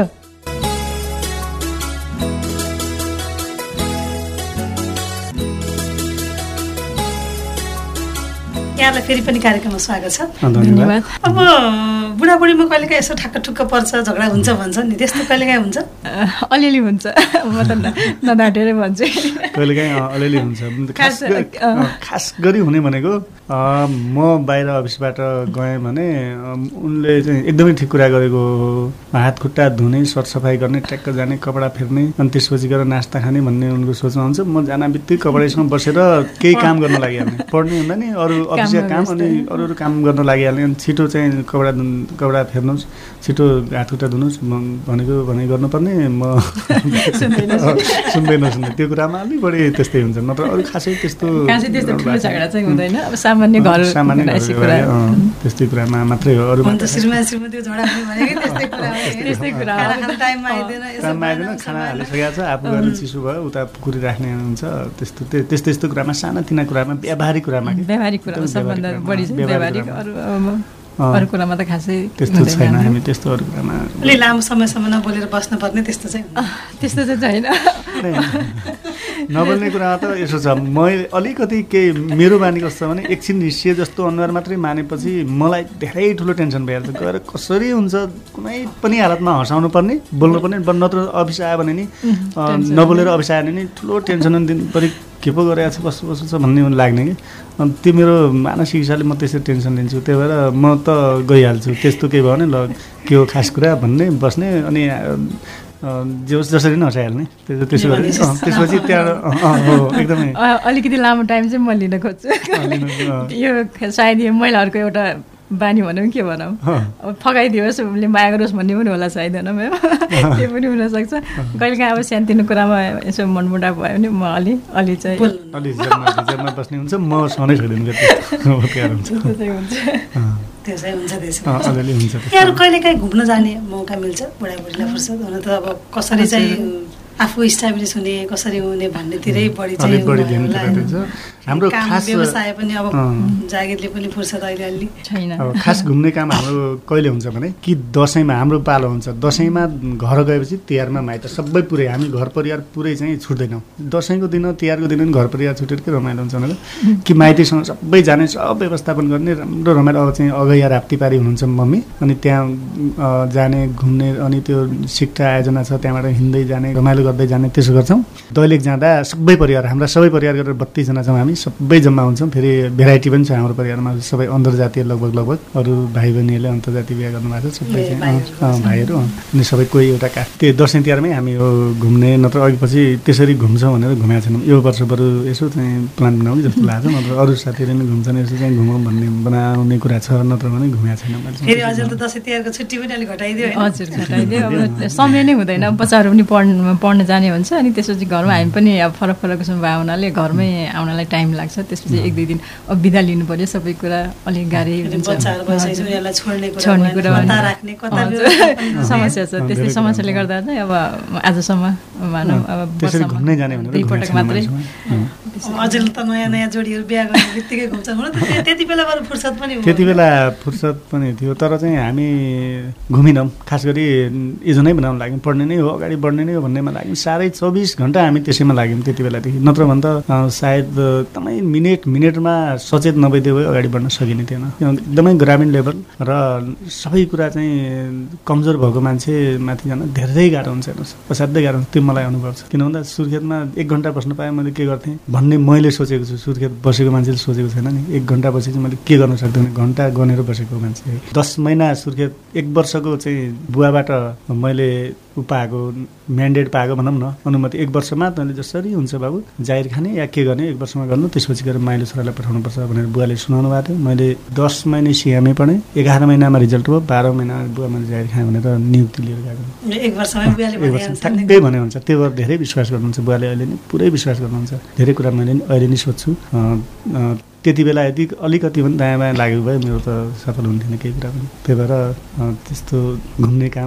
यहाँलाई फेरि पनि कार्यक्रममा स्वागत छ। धन्यवाद। अब बुढाबुढीमा कहिलेकाहीँ यसो ठक्क ठुक्क पर्छ, झगडा हुन्छ भन्छ नि, त्यस्तो कहिलेकाहीँ हुन्छ? अलिअलि हुन्छ, म त नडाँटेरै भन्छु। कहिलेकाहीँ अलिअलि हुन्छ। खास खास गरी हुने भनेको म बाहिर अफिसबाट गएँ भने उनले चाहिँ एकदमै ठिक कुरा गरेको हो। हात खुट्टा धुने, सरसफाइ गर्ने, ट्याक्क जाने, कपडा फेर्ने, अनि त्यसपछि गएर नास्ता खाने भन्ने उनको सोचमा हुन्छ। म जान बित्तिकै कपडासँग बसेर केही काम गर्न लागिहाल्ने, पढ्ने हुँदा नि अरू अफिसका काम अनि अरू अरू काम गर्न लागिहाल्ने। अनि छिटो चाहिँ कपडा कपडा फेर्नुहोस्, छिटो हात खुट्टा धुनुहोस् भनेको भने गर्नुपर्ने। म सुन्दै नसुन्ने त्यो कुरामा अलिक बढी त्यस्तै हुन्छ, नत्र अरू खासै त्यस्तो झगडा चाहिँ हुँदैन। अब सामान्य घर सामान्य त्यस्तै कुरामा मात्रै हो। अरू टाइममा आइदिएन, खाना हालिसकेको छ, आफू गएर चिसो भयो, उता पुकुरी राख्ने हुन्छ। त्यस्तो त्यस्तो त्यस्तो कुरामा, सानातिना कुरामा, व्यावहारिक कुरामा व्यावहारिक कुरा सबभन्दा बढी चाहिँ व्यावहारिक। अरू अरू कुरामा त खासै त्यस्तो छैन हामी त्यस्तो अरू कुरामा अलि लामो समयसम्म नबोलेर बस्नुपर्ने त्यस्तो चाहिँ त्यस्तो चाहिँ छैन नबोल्ने कुरामा त यसो छ म अलिकति केही मेरो बानी कस्तो छ भने एकछिन रिसिए जस्तो अनुहार मात्रै मानेपछि मलाई धेरै ठुलो टेन्सन भइहाल्छ गएर कसरी हुन्छ कुनै पनि हालतमा हँसाउनु पर्ने बोल्नु पर्ने नत्र अफिस आयो भने नि नबोलेर अफिस आयो भने नि ठुलो टेन्सन दिनभरि के पो गरिरहेको छ कस्तो कस्तो छ भन्ने लाग्ने कि अनि त्यो मेरो मानसिक हिसाबले म त्यसरी टेन्सन लिन्छु त्यही भएर म त गइहाल्छु त्यस्तो केही भयो भने ल के हो खास कुरा भन्ने बस्ने अनि जे होस् जसरी नै हँसाइहाल्ने त्यसो गरे त्यसपछि त्यहाँ हो एकदमै अलिकति लामो टाइम चाहिँ म लिन खोज्छु यो सायद यो महिलाहरूको एउटा बानी भनौँ के भनौँ अब फकाइदियोस् उसले माया गरोस् भन्ने पनि होला सायद होइन म्याम त्यो पनि हुनसक्छ कहिलेकाहीँ अब सानोतिनो कुरामा यसो मनमुटा भयो भने म अलि अलि चाहिँ अलि जेलमा बस्ने हुन्छ म सधैँ छोडिदिनु त्यो चाहिँ हुन्छ त्यसो अलिअलि हुन्छ यहाँ कहिलेकाहीँ घुम्न जाने मौका मिल्छ बुढाबुढीलाई फुर्सद हुन त अब कसरी चाहिँ आफू इस्टाब्लिस हुने कसरी हुने भन्नेतिरै बढी चाहिँ हाम्रो खास व्यवसाय पनि अब जागिरले पनि फुर्सद अहिले अलि छैन अब खास घुम्ने काम हाम्रो कहिले हुन्छ भने कि दसैँमा हाम्रो पालो हुन्छ दसैँमा घर गएपछि तिहारमा माइत सबै पुरै हामी घर परिवार पुरै चाहिँ छुट्दैनौँ दसैँको दिन तिहारको दिन पनि घर परिवार छुटेर के रमाइलो हुन्छ भनेर कि माइतीसँग सबै जाने सब व्यवस्थापन गर्ने राम्रो रमाइलो अब चाहिँ अगैया राप्तीपारी हुनुहुन्छ मम्मी अनि त्यहाँ जाने घुम्ने अनि त्यो सिक्टा आयोजना छ त्यहाँबाट हिँड्दै जाने रमाइलो गर्दै जाने त्यसो गर्छौँ दैलेख जाँदा सबै परिवार हाम्रा सबै परिवार गरेर बत्तीसजना छौँ हामी सबै जम्मा हुन्छौँ फेरि भेराइटी पनि छ हाम्रो परिवारमा सबै अन्तर्जातीय लगभग लगभग अरू भाइ बहिनीहरूले अन्तर्जातीय बिहा गर्नुभएको छ सबै चाहिँ भाइहरू अनि सबै कोही एउटा काठ त्यो दसैँ तिहारमै हामी घुम्ने नत्र अघि पछि त्यसरी घुम्छौँ भनेर घुमेका छैनौँ यो वर्ष बरु यसो चाहिँ प्लान बनाउने जस्तो लाग्छ नत्र अरू साथीहरू पनि घुम्छन् यसो चाहिँ घुमौँ भन्ने बनाउने कुरा छ नत्र भने घुमेका छैनौँ फेरि अझै त दसैँ तिहारको छुट्टी पनि अलिक घटाइदियो हजुर घटाइदियो अब समय नै हुँदैन बच्चाहरू पनि पढ्नु पढ्न जाने हुन्छ अनि त्यसपछि घरमा हामी पनि अब फरक फरक भए हुनाले घरमै आउनलाई टाइम लाग्छ त्यसपछि एक दुई दिन अब बिदा लिनु पर्यो सबै कुरा अलिक गाह्रै हुन्छ छोड्ने कुरा समस्या छ त्यस्तै समस्याले गर्दा चाहिँ अब आजसम्म भनौँ अब दुईपटक मात्रै अझै त नयाँ नयाँ जोडीहरू बिहा गर्ने बित्तिकै घुम्छन् हुन त त्यति बेला बरु फुर्सद पनि त्यति बेला फुर्सद पनि थियो तर चाहिँ हामी घुमिनौँ खास गरी इजो नै बनाउनु लाग्यौँ पढ्ने नै हो अगाडि बढ्ने नै हो भन्नेमा लाग्यौँ साह्रै चौबिस घन्टा हामी त्यसैमा लाग्यौँ त्यति बेलादेखि नत्र भने त सायद एकदमै मिनट मिनटमा सचेत नभइदियो भए अगाडि बढ्न सकिने थिएन एकदमै ग्रामीण लेभल र सबै कुरा चाहिँ कमजोर भएको मान्छे माथि जान धेरै गाह्रो हुन्छ हेर्नुहोस् असाध्यै गाह्रो हुन्छ त्यो मलाई अनुभव छ किन भन्दा सुर्खेतमा एक घन्टा बस्न पाएँ मैले के गर्थेँ भन्ने मैले सोचेको छु सुर्खेत बसेको मान्छेले सोचेको छैन नि एक घन्टा पछि चाहिँ मैले के गर्न सक्दैन घन्टा गनेर बसेको मान्छे दस महिना सुर्खेत एक वर्षको चाहिँ बुवाबाट मैले ऊ पाएको म्यान्डेट पाएको भनौँ न अनुमति एक वर्षमा तैँले जसरी हुन्छ बाबु जाहिर खाने या के गर्ने एक वर्षमा गर्नु त्यसपछि गएर माइलो छोरालाई पठाउनुपर्छ भनेर बुवाले सुनाउनु भएको थियो मैले दस महिना सिएमए पढेँ एघार महिनामा रिजल्ट भयो बाह्र महिनामा बुवा मैले जाहिर खाएँ भनेर नियुक्ति लिएर गएको एक वर्षमा ठ्याक्कै भने हुन्छ त्यो भएर धेरै विश्वास गर्नुहुन्छ बुवाले अहिले नि पुरै विश्वास गर्नुहुन्छ धेरै कुरा मैले अहिले नि सोध्छु त्यति बेला यदि अलिकति पनि दायाँ बायाँ लागेको भए मेरो त सफल हुन्थेन केही कुरा पनि त्यही भएर त्यस्तो घुम्ने काम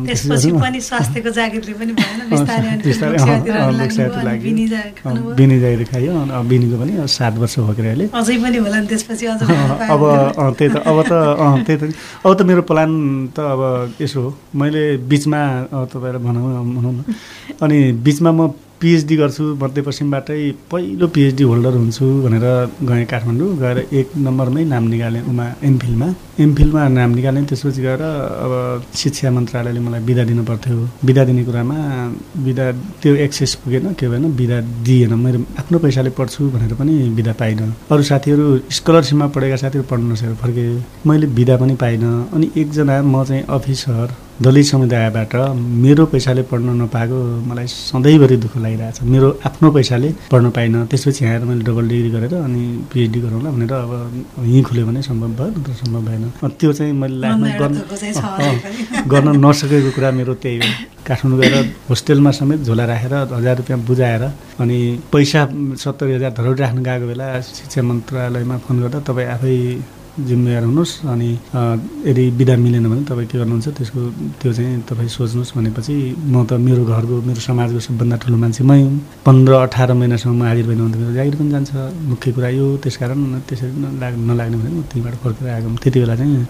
बिनी जागिर खायो बिनीको पनि सात वर्ष भएकोले अहिले अब त्यही त अब त त्यही त अब त मेरो प्लान त अब यसो हो मैले बिचमा तपाईँलाई भनौँ भनौँ न अनि बिचमा म पिएचडी गर्छु मध्यपश्चिमबाटै पहिलो पिएचडी होल्डर हुन्छु भनेर गएँ काठमाडौँ गएर एक नम्बरमै नाम निकालेँ उमा एमफिलमा एमफिलमा नाम निकालेँ त्यसपछि गएर अब शिक्षा मन्त्रालयले मलाई बिदा दिनु पर्थ्यो बिदा दिने कुरामा बिदा त्यो एक्सेस पुगेन के भएन बिदा दिएन मैले आफ्नो पैसाले पढ्छु भनेर पनि बिदा पाइनँ अरू साथीहरू स्कलरसिपमा पढेका साथीहरू पढ्न नसकेर फर्के मैले बिदा पनि पाइनँ अनि एकजना म चाहिँ अफिसर दलित समुदायबाट मेरो पैसाले पढ्न नपाएको मलाई सधैँभरि दुःख लागिरहेछ मेरो आफ्नो पैसाले पढ्न पाइनँ त्यसपछि आएर मैले डबल डिग्री गरेर अनि पिएचडी गरौँला भनेर अब यहीँ खुल्यो भने सम्भव भयो नत्र सम्भव भएन त्यो चाहिँ मैले लाइफमा गर्न गर्न नसकेको कुरा मेरो त्यही हो काठमाडौँ गएर होस्टेलमा समेत झोला राखेर हजार रुपियाँ बुझाएर अनि पैसा सत्तरी हजार धरोडी राख्न गएको बेला शिक्षा मन्त्रालयमा फोन गर्दा तपाईँ आफै जिम्मेवार हुनुहोस् अनि यदि बिदा मिलेन भने तपाईँ के गर्नुहुन्छ त्यसको त्यो चाहिँ तपाईँ सोच्नुहोस् भनेपछि म त मेरो घरको मेरो समाजको सबभन्दा ठुलो मान्छे मै हुँ पन्ध्र अठार महिनासम्म हाजिर भएन भने मेरो जागिर पनि जान्छ मुख्य कुरा यो त्यसकारण त्यसरी लाग नलाग्ने भने म त्यहीँबाट फर्केर आएको त्यति बेला चाहिँ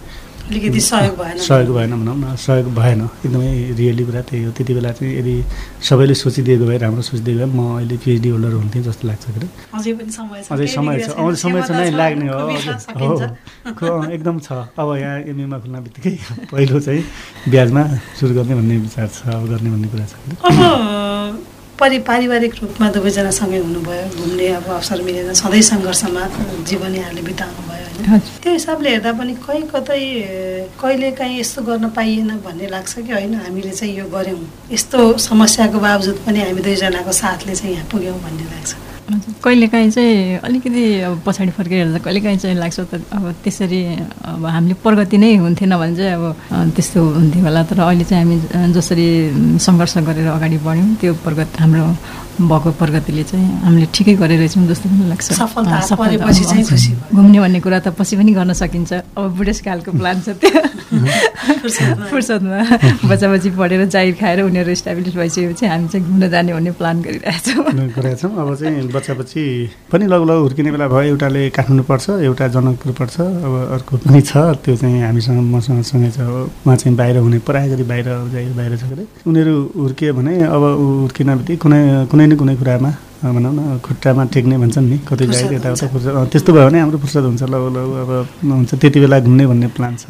अलिकति सहयोग भएन सहयोग भएन भनौँ न सहयोग भएन एकदमै रियली कुरा त्यही हो त्यति बेला चाहिँ यदि सबैले सोचिदिएको भए राम्रो सोचिदिएको भए म अहिले पिएचडी होल्डर हुन्थेँ जस्तो लाग्छ के अझै पनि समय छ अझै समय छ अझै समय छ नै लाग्ने हो हो एकदम छ अब यहाँ एमएमा खुल्न बित्तिकै पहिलो चाहिँ ब्याजमा सुरु गर्ने भन्ने विचार छ अब गर्ने भन्ने कुरा छ अब परि पारिवारिक रूपमा दुवैजना सँगै हुनुभयो घुम्ने अब अवसर मिलेन सधैँ सङ्घर्षमा जीवन यहाँले बिताउनु भयो होइन त्यो हिसाबले हेर्दा पनि कहीँ कतै कहिले काहीँ यस्तो गर्न पाइएन भन्ने लाग्छ कि होइन हामीले चाहिँ यो गऱ्यौँ यस्तो समस्याको बावजुद पनि हामी दुईजनाको साथले चाहिँ यहाँ पुग्यौँ भन्ने लाग्छ कहिलेकाहीँ चाहिँ अलिकति अब पछाडि फर्केर हेर्दा कहिलेकाहीँ चाहिँ लाग्छ त अब त्यसरी अब हामीले प्रगति नै हुन्थेन भने चाहिँ अब त्यस्तो हुन्थ्यो होला तर अहिले चाहिँ हामी जसरी सङ्घर्ष गरेर अगाडि बढ्यौँ त्यो प्रगति हाम्रो भएको प्रगतिले चाहिँ हामीले ठिकै गरेर छौँ जस्तो पनि लाग्छ घुम्ने भन्ने कुरा त पछि पनि गर्न सकिन्छ अब बुढेसकालको प्लान छ त्यो फुर्सदमा बच्चा बच्ची पढेर जागिर खाएर उनीहरू इस्टाब्लिस भइसकेपछि हामी चाहिँ घुम्न जाने भन्ने प्लान गरिरहेछौँ गरिरहेछौँ अब चाहिँ बच्चा बच्ची पनि लगभग हुर्किने बेला भयो एउटाले काठमाडौँ पढ्छ एउटा जनकपुर पढ्छ अब अर्को पनि छ त्यो चाहिँ हामीसँग मसँग सँगै छ उहाँ चाहिँ बाहिर हुने प्रायः गरी बाहिर जागिर बाहिर छ के उनीहरू हुर्कियो भने अब हुर्किन बित्तिकै कुनै कुनै न कुनै कुरामा भनौँ न खुट्टामा टेक्ने भन्छन् नि कतै जागिर यताउता फुर्सद त्यस्तो भयो भने हाम्रो फुर्सद हुन्छ लौ लौ अब हुन्छ त्यति बेला घुम्ने भन्ने प्लान छ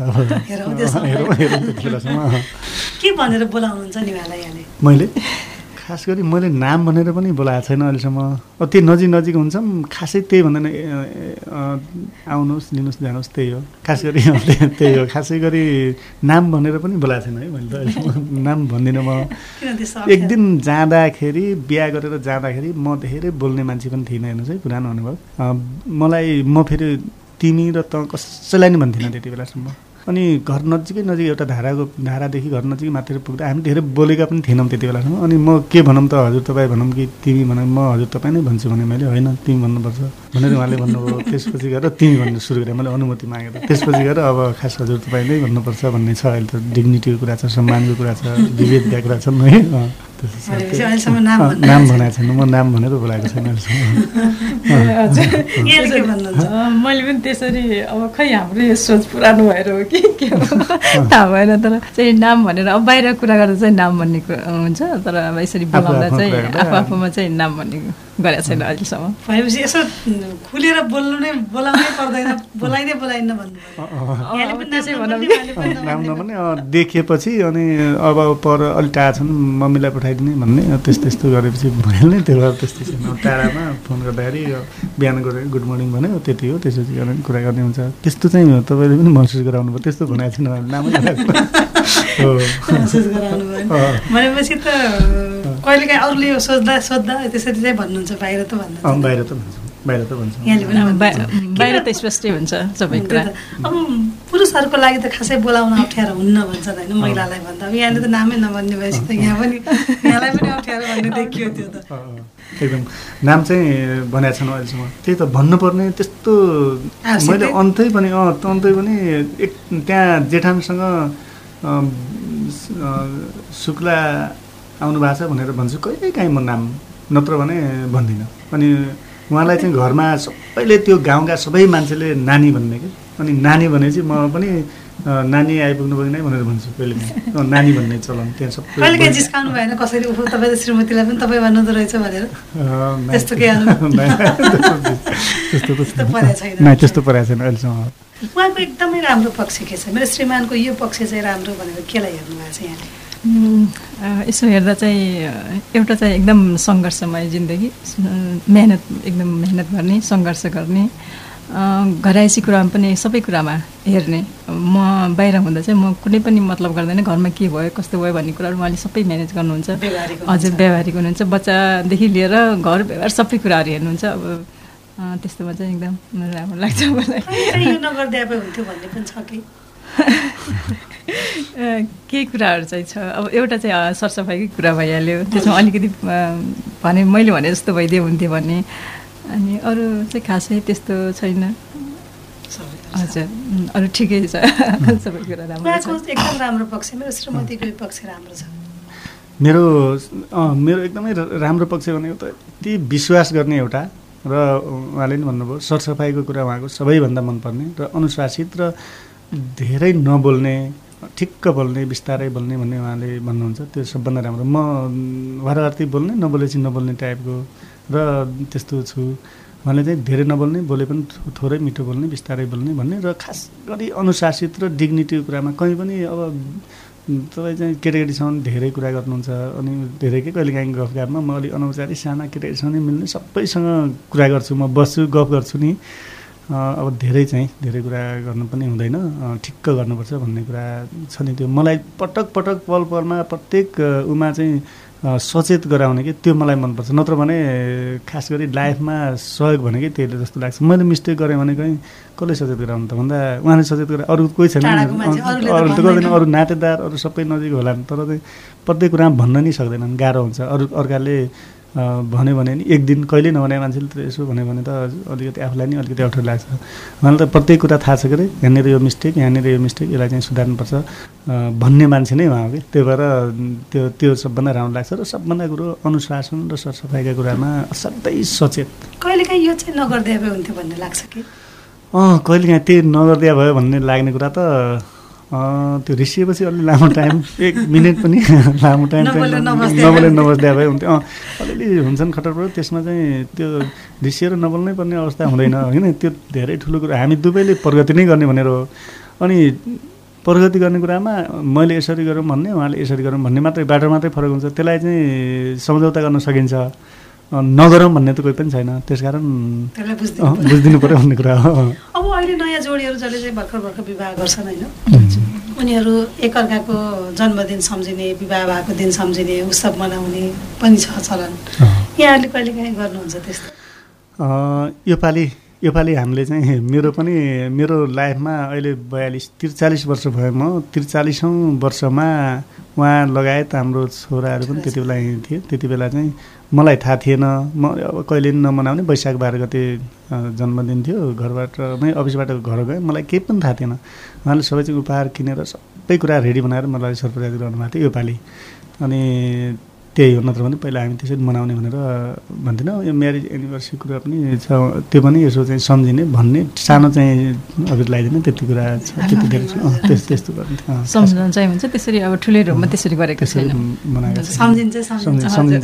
के भनेर बोलाउनुहुन्छ नि उहाँलाई यहाँले मैले खास गरी मैले नाम भनेर पनि बोलाएको छैन अहिलेसम्म अब त्यो नजिक नजिक हुन्छ खासै त्यही भन्दैन आउनुहोस् लिनुहोस् जानुहोस् त्यही हो खास गरी त्यही हो खासै गरी नाम भनेर पनि बोलाएको छैन है मैले त अहिलेसम्म नाम भन्दिनँ म एक दिन जाँदाखेरि बिहा गरेर जाँदाखेरि म धेरै बोल्ने मान्छे पनि थिइनँ हेर्नुहोस् है पुरानो अनुभव मलाई म फेरि तिमी र त कसैलाई नै भन्थिनँ त्यति बेलासम्म अनि घर नजिकै नजिक एउटा धाराको धारादेखि घर नजिकै माथि पुग्दा हामी धेरै बोलेका पनि थिएनौँ त्यति बेलासम्म अनि म के भनौँ त हजुर तपाईँ भनौँ कि तिमी भनौँ म हजुर तपाईँ नै भन्छु भने मैले होइन तिमी भन्नुपर्छ भनेर उहाँले भन्नुभयो त्यसपछि गएर तिमी भन्नु सुरु गरेँ मैले अनुमति मागेर त्यसपछि गएर अब खास हजुर तपाईँ नै भन्नुपर्छ भन्ने छ अहिले त डिग्निटीको कुरा छ सम्मानको कुरा छ विभेदका कुरा छन् है नाम भनेको छैन म नाम भनेर बोलाएको छैन मैले पनि त्यसरी अब खै हाम्रो यो सोच पुरानो भएर हो कि के हो थाहा भएन तर चाहिँ नाम भनेर अब बाहिर कुरा गर्दा चाहिँ नाम भन्ने हुन्छ तर अब यसरी बोलाउँदा चाहिँ आफू आफूमा चाहिँ नाम भन्ने गरेको छैन अहिलेसम्म भनेपछि यसो खुलेर बोल्नु नै बोलाउनै पर्दैन बोलाइँदै बोलाइन्न भन्नु नाम नभने देखेपछि अनि अब पर अलिक टाढा छन् मम्मीलाई पठाइदिने भन्ने त्यस्तो त्यस्तो गरेपछि भइहाल्ने त्यो भएर त्यस्तो छैन टाढामा फोन गर्दाखेरि बिहान गरेर गुड मर्निङ भन्यो त्यति हो त्यसपछि गरेर कुरा गर्ने हुन्छ त्यस्तो चाहिँ तपाईँले पनि महसुस गराउनु भयो त्यस्तो भनेको छैन नामै महसुस गराउनु भयो भनेपछि त कहिलेकाहीँ अरूले सोध्दा सोद्धा त्यसरी चाहिँ भन्नुहुन्छ बाहिर त भन्नु बाहिर त भन्छ बाहिर त भन्छ बाहिर त स्पष्टै हुन्छ सबै कुरा अब पुरुषहरूको लागि त खासै बोलाउन अप्ठ्यारो हुन्न भन्छ होइन महिलालाई भन्दा अब यहाँले त नामै नभन्ने भएपछि त यहाँ पनि यहाँलाई पनि अप्ठ्यारो भन्ने देखियो त्यो त एकदम नाम चाहिँ भनेको छैन अहिलेसम्म त्यही त भन्नुपर्ने त्यस्तो मैले अन्तै पनि अँ अन्तै पनि एक त्यहाँ जेठामसँग शुक्ला आउनु भएको छ भनेर भन्छु कहिले काहीँ म नाम नत्र भने भन्दिनँ अनि उहाँलाई चाहिँ घरमा सबैले त्यो गाउँका सबै मान्छेले नानी भन्ने कि अनि नानी भनेपछि म पनि नानी आइपुग्नु भयो नै भनेर भन्छु कहिले नानी भन्ने चलन त्यहाँ सबै कहिले काहीँ जिस्काउनु भएन कसरी उफ तपाईँ त श्रीमतीलाई पनि तपाईँ भन्नुहुँदो रहेछ भनेर त्यस्तो के त्यस्तो नै त्यस्तो परेको छैन अहिलेसम्म उहाँको एकदमै राम्रो पक्ष के छ मेरो श्रीमानको यो पक्ष चाहिँ राम्रो भनेर केलाई हेर्नु भएको छ यहाँले यसो हेर्दा चाहिँ एउटा चाहिँ एकदम सङ्घर्षमय जिन्दगी मेहनत एकदम मेहनत गर्ने सङ्घर्ष गर्ने घरायसी कुरामा पनि सबै कुरामा हेर्ने म बाहिर हुँदा चाहिँ म कुनै पनि मतलब गर्दैन घरमा के भयो कस्तो भयो भन्ने कुराहरू उहाँले सबै म्यानेज गर्नुहुन्छ हजुर व्यावहारिक हुनुहुन्छ बच्चादेखि लिएर घर व्यवहार सबै कुराहरू हेर्नुहुन्छ अब त्यस्तोमा चाहिँ एकदम राम्रो लाग्छ मलाई केही कुराहरू चाहिँ छ अब एउटा चाहिँ सरसफाइकै कुरा भइहाल्यो त्यसमा अलिकति भने मैले भने जस्तो भइदियो हुन्थ्यो भन्ने अनि अरू चाहिँ खासै त्यस्तो छैन हजुर अरू ठिकै छ सबै कुरा राम्रो छ एकदम राम्रो पक्ष मेरो श्रीमतीको पक्ष राम्रो छ मेरो मेरो एकदमै राम्रो पक्ष भनेको त यति विश्वास गर्ने एउटा र उहाँले नि भन्नुभयो सरसफाइको कुरा उहाँको सबैभन्दा मनपर्ने र अनुशासित र धेरै नबोल्ने, ठिक्क बोल्ने, बिस्तारै बोल्ने भन्ने उहाँले भन्नुहुन्छ। त्यो सबभन्दा राम्रो। म वारवार्ती बोल्ने, नबोलेपछि नबोल्ने टाइपको र त्यस्तो छु। उहाँले चाहिँ धेरै नबोल्ने, बोले पनि थोरै मिठो बोल्ने, बिस्तारै बोल्ने भन्ने र खास गरी अनुशासित र डिग्निटीको कुरामा कहीँ पनि अब तपाईँ चाहिँ केटाकेटीसँग धेरै कुरा गर्नुहुन्छ अनि धेरै के कहिले काहीँ गफ गाफमा म अलिक अनौपचारिक साना केटाकेटीसँग नि मिल्ने सबैसँग कुरा गर्छु, म बस्छु गफ गर्छु नि। अब धेरै चाहिँ धेरै कुरा गर्नु पनि हुँदैन, ठिक्क गर्नुपर्छ भन्ने कुरा छ नि। त्यो मलाई पटक पटक पल पलमा प्रत्येक उमा चाहिँ सचेत गराउने कि त्यो मलाई मनपर्छ। नत्र भने खास गरी लाइफमा सहयोग भनेकै त्यसले जस्तो लाग्छ। मैले मिस्टेक गरेँ भने कहीँ कसले सचेत गराउनु त भन्दा उहाँले सचेत गरे, अरू कोही छैन, अरू त गर्दैन, अरू नातेदार अरू सबै नजिक होला नि। तर चाहिँ प्रत्येक कुरामा भन्न नि सक्दैनन्, गाह्रो हुन्छ। अरू अर्काले भन्यो भने नि एक दिन कहिले नभने मान्छेले त यसो भन्यो भने त अलिकति आफूलाई नि अलिकति अप्ठ्यारो लाग्छ। उहाँलाई त प्रत्येक कुरा थाहा छ के अरे, यहाँनिर यो मिस्टेक, यहाँनिर यो मिस्टेक, यसलाई चाहिँ सुधार्नुपर्छ भन्ने मान्छे नै उहाँ हो कि। त्यही भएर त्यो त्यो सबभन्दा राम्रो लाग्छ। र सबभन्दा कुरो अनुशासन र सरसफाइका कुरामा असाध्यै सचेत। कहिलेकाहीँ यो चाहिँ नगरिदिए भए हुन्थ्यो भन्ने लाग्छ कि? अँ कहिलेकाहीँ त्यो नगरिदिए भयो भन्ने लाग्ने कुरा त त्यो रिसिएपछि अलि लामो टाइम, एक मिनट पनि लामो टाइम नबोले नबस्दा भए हुन्थ्यो। अँ अलिअलि हुन्छन् खटरपट, त्यसमा चाहिँ त्यो रिसिएर नबोल्नै पर्ने अवस्था हुँदैन होइन। त्यो धेरै ठुलो कुरा, हामी दुवैले प्रगति नै गर्ने भनेर हो। अनि प्रगति गर्ने कुरामा मैले यसरी गरौँ भन्ने, उहाँले यसरी गरौँ भन्ने मात्रै बाटो मात्रै फरक हुन्छ। त्यसलाई चाहिँ सम्झौता गर्न सकिन्छ, नगरौँ भन्ने त कोही पनि छैन। त्यसकारण बुझिदिनु पऱ्यो भन्ने कुरा हो। अब अहिले नयाँ जोडीहरू जसले चाहिँ भर्खर भर्खर विवाह गर्छन् होइन, उनीहरू एकअर्काको जन्मदिन सम्झिने, विवाह भएको दिन सम्झिने, उत्सव मनाउने पनि छ चलन। यहाँहरूले कहिले काहीँ गर्नुहुन्छ त्यस्तो? योपालि योपालि हामीले चाहिँ मेरो पनि मेरो लाइफमा अहिले बयालिस त्रिचालिस वर्ष भयो। म त्रिचालिसौँ वर्षमा उहाँ लगायत हाम्रो छोराहरू पनि त्यति बेला यहीँ थिए। त्यति बेला चाहिँ मलाई थाहा थिएन, म अब कहिले पनि नमनाउने, वैशाख बाह्र गते जन्मदिन थियो, घरबाट मै अफिसबाट घर गएँ, मलाई केही पनि थाहा थिएन। उहाँले सबै चाहिँ उपहार किनेर सबै कुरा रेडी बनाएर मलाई सरप्राइज गर्नुभएको थियो योपालि। अनि त्यही हो, नत्र भने पहिला हामी त्यसरी मनाउने भनेर भन्दैनौँ। यो म्यारिज एनिभर्सरी कुरा पनि छ, त्यो पनि यसो चाहिँ सम्झिने भन्ने, सानो चाहिँ अभिर लगाइदिने, त्यति कुरा छ। त्यति धेरै त्यस्तो त्यस्तो गरिन्थ्यो। सम्झना चाहिँ हुन्छ त्यसरी, अब ठुलै रूपमा त्यसरी गरेको छैन, सम्झिन्छ सम्झिन्छ।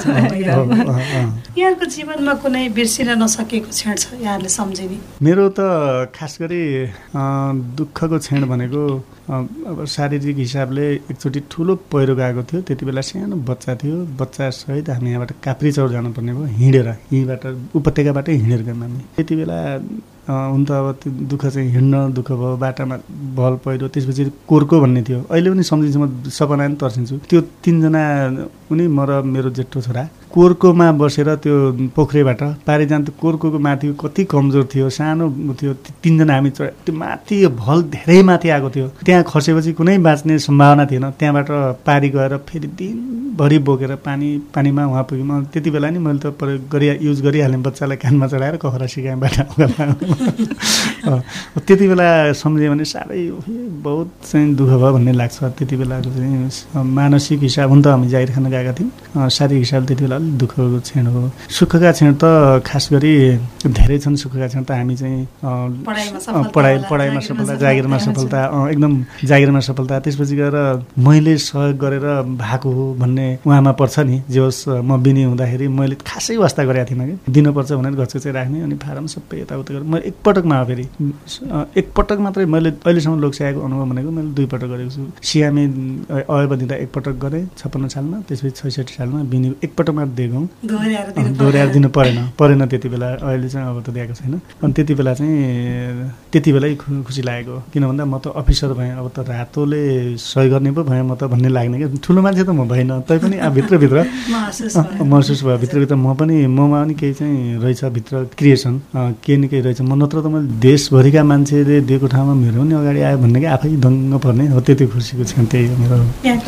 यहाँको जीवनमा कुनै बिर्सिन नसकेको क्षण छ यहाँहरूले सम्झिने? मेरो त खास गरी दुःखको क्षण भनेको अब शारीरिक हिसाबले एकचोटि ठुलो पहिरो गएको थियो। त्यति बेला सानो बच्चा थियो, बच्चासहित हामी यहाँबाट काप्री चौर जानुपर्ने भयो, हिँडेर, यहीँबाट उपत्यकाबाटै हिँडेर गयौँ हामी। त्यति बेला हुन त अब त्यो दुःख चाहिँ हिँड्न दुःख भयो, बाटामा भल पहिरो, त्यसपछि कोर्को भन्ने थियो। अहिले पनि सम्झिन्छु, म सपना पनि तर्सिन्छु। त्यो तिनजना, उनी म र मेरो जेठो छोरा कोर्कोमा बसेर त्यो पोखरेबाट पारि जान, त्यो कोर्कोको माथि कति कमजोर थियो, सानो थियो, तिनजना हामी चढ, त्यो माथि भल धेरै माथि आएको थियो। त्यहाँ खसेपछि कुनै बाँच्ने सम्भावना थिएन। त्यहाँबाट पारि गएर फेरि दिनभरि बोकेर पानी पानीमा उहाँ पुग्यौँ। त्यति बेला नि मैले त प्रयोग गरि युज गरिहालेँ, बच्चालाई कानमा चढाएर कखरा सिकाएँ बाटा। त्यति बेला सम्झ्यो भने साह्रै बहुत चाहिँ दुःख भयो भन्ने लाग्छ। त्यति बेलाको चाहिँ मानसिक हिसाब, हुन त हामी जागिर खान गएका थियौँ, शारीरिक हिसाब त्यति बेला अलिक दुःखको क्षण हो। सुखका क्षण त खास गरी धेरै छन्। सुखका क्षण त हामी चाहिँ पढाइ पढाइमा सफलता, जागिरमा सफलता, एकदम जागिरमा सफलता, त्यसपछि गएर मैले सहयोग गरेर भएको हो भन्ने उहाँमा पर्छ नि। जे होस्, म बिनी हुँदाखेरि मैले खासै वास्ता गरेको थिइनँ कि दिनुपर्छ भनेर घचको चाहिँ राख्ने, अनि फारम सबै यताउता गरेर मैले एकपटकमा फेरि एकपटक मात्रै मैले अहिलेसम्म लोकसेवाको अनुभव भनेको मैले दुईपटक गरेको छु। सिआमी अयब दिँदा एकपटक गरेँ छप्पन्न सालमा, त्यसपछि छैसठी सालमा बिनी एकपटकमा दिएको, दोहोऱ्याएर दिनु परेन परेन त्यति बेला। अहिले चाहिँ अब त दिएको छैन। अनि त्यति बेला चाहिँ त्यति बेलै खुसी लागेको, किन भन्दा म त अफिसर भएँ, अब त रातोले सहयोग गर्ने पो भएँ म त भन्ने लाग्ने क्या। ठुलो मान्छे त म भएन, तैपनि भित्रभित्र महसुस भयो, भित्रभित्र म पनि ममा पनि केही चाहिँ रहेछ भित्र क्रिएसन, केही न केही रहेछ। म नत्र त मैले देशभरिका मान्छेले दिएको ठाउँमा मेरो पनि अगाडि आयो भन्ने कि आफै दङ्ग पर्ने हो। त्यति खुसीको क्षण त्यही हो मेरो।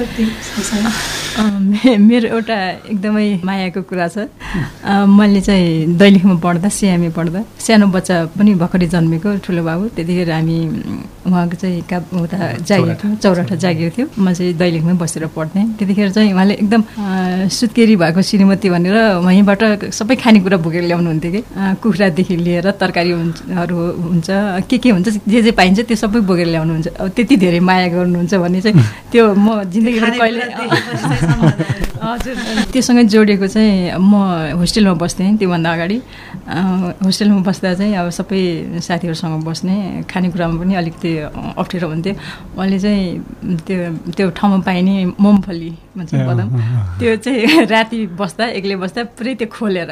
मेरो एउटा एकदमै मायाको कुरा छ। मैले चाहिँ दैलेखमा पढ्दा, सिआमी पढ्दा, सानो बच्चा पनि भर्खरै जन्मेको ठुलो बाबु, त्यतिखेर हामी उहाँको चाहिँ का उता जागिर थियो, चौराठा जागिर थियो, म चाहिँ दैलेखमै बसेर पढ्थेँ। त्यतिखेर चाहिँ उहाँले एकदम सुत्केरी भएको श्रीमती भनेर वहीँबाट सबै खानेकुरा बोकेर ल्याउनुहुन्थ्यो कि, कुखुरादेखि लिएर तरकारीहरू हुन्छ ल्याउनुहुन्छ, के के हुन्छ जे जे पाइन्छ त्यो सबै बोकेर ल्याउनुहुन्छ। अब त्यति धेरै माया गर्नुहुन्छ भने चाहिँ त्यो म जिन्दगीमा कहिले हजुर त्योसँगै जोडिएको चाहिँ म होस्टेलमा बस्थेँ। त्योभन्दा अगाडि होस्टेलमा बस्दा चाहिँ अब सबै साथीहरूसँग बस्ने, खानेकुरामा पनि अलिकति अप्ठ्यारो हुन्थ्यो। उहाँले चाहिँ त्यो त्यो ठाउँमा पाइने मुमफली भन्छ बदाम, त्यो चाहिँ राति बस्दा एक्लै बस्दा पुरै त्यो खोलेर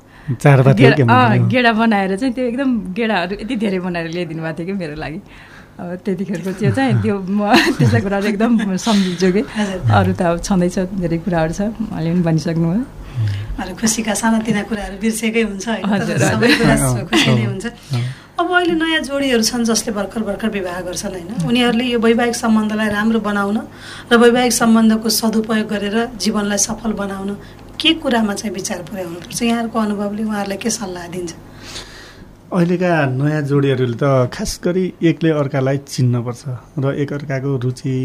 गेडा बनाएर चाहिँ त्यो एकदम गेडाहरू यति धेरै बनाएर ल्याइदिनु भएको थियो कि मेरो लागि। अब त्यतिखेरको त्यो चाहिँ त्यो म त्यसलाई कुराहरू एकदम सम्झिन्छु कि अरू त अब छँदैछ धेरै कुराहरू छ, उहाँले पनि भनिसक्नु भयो। अरू खुसीका सानातिना कुराहरू बिर्सेकै हुन्छ, सबै कुरा खुसी नै हुन्छ। अब अहिले नयाँ जोडीहरू छन् जसले भर्खर भर्खर विवाह गर्छन् होइन, उनीहरूले यो वैवाहिक सम्बन्धलाई राम्रो बनाउन र वैवाहिक सम्बन्धको सदुपयोग गरेर जीवनलाई सफल बनाउन के कुरामा चाहिँ विचार पुर्याउनुपर्छ? यहाँहरूको अनुभवले उहाँहरूलाई के सल्लाह दिन्छ? अहिलेका नयाँ जोडीहरूले त खास गरी एकले अर्कालाई चिन्नुपर्छ र एकअर्काको रुचि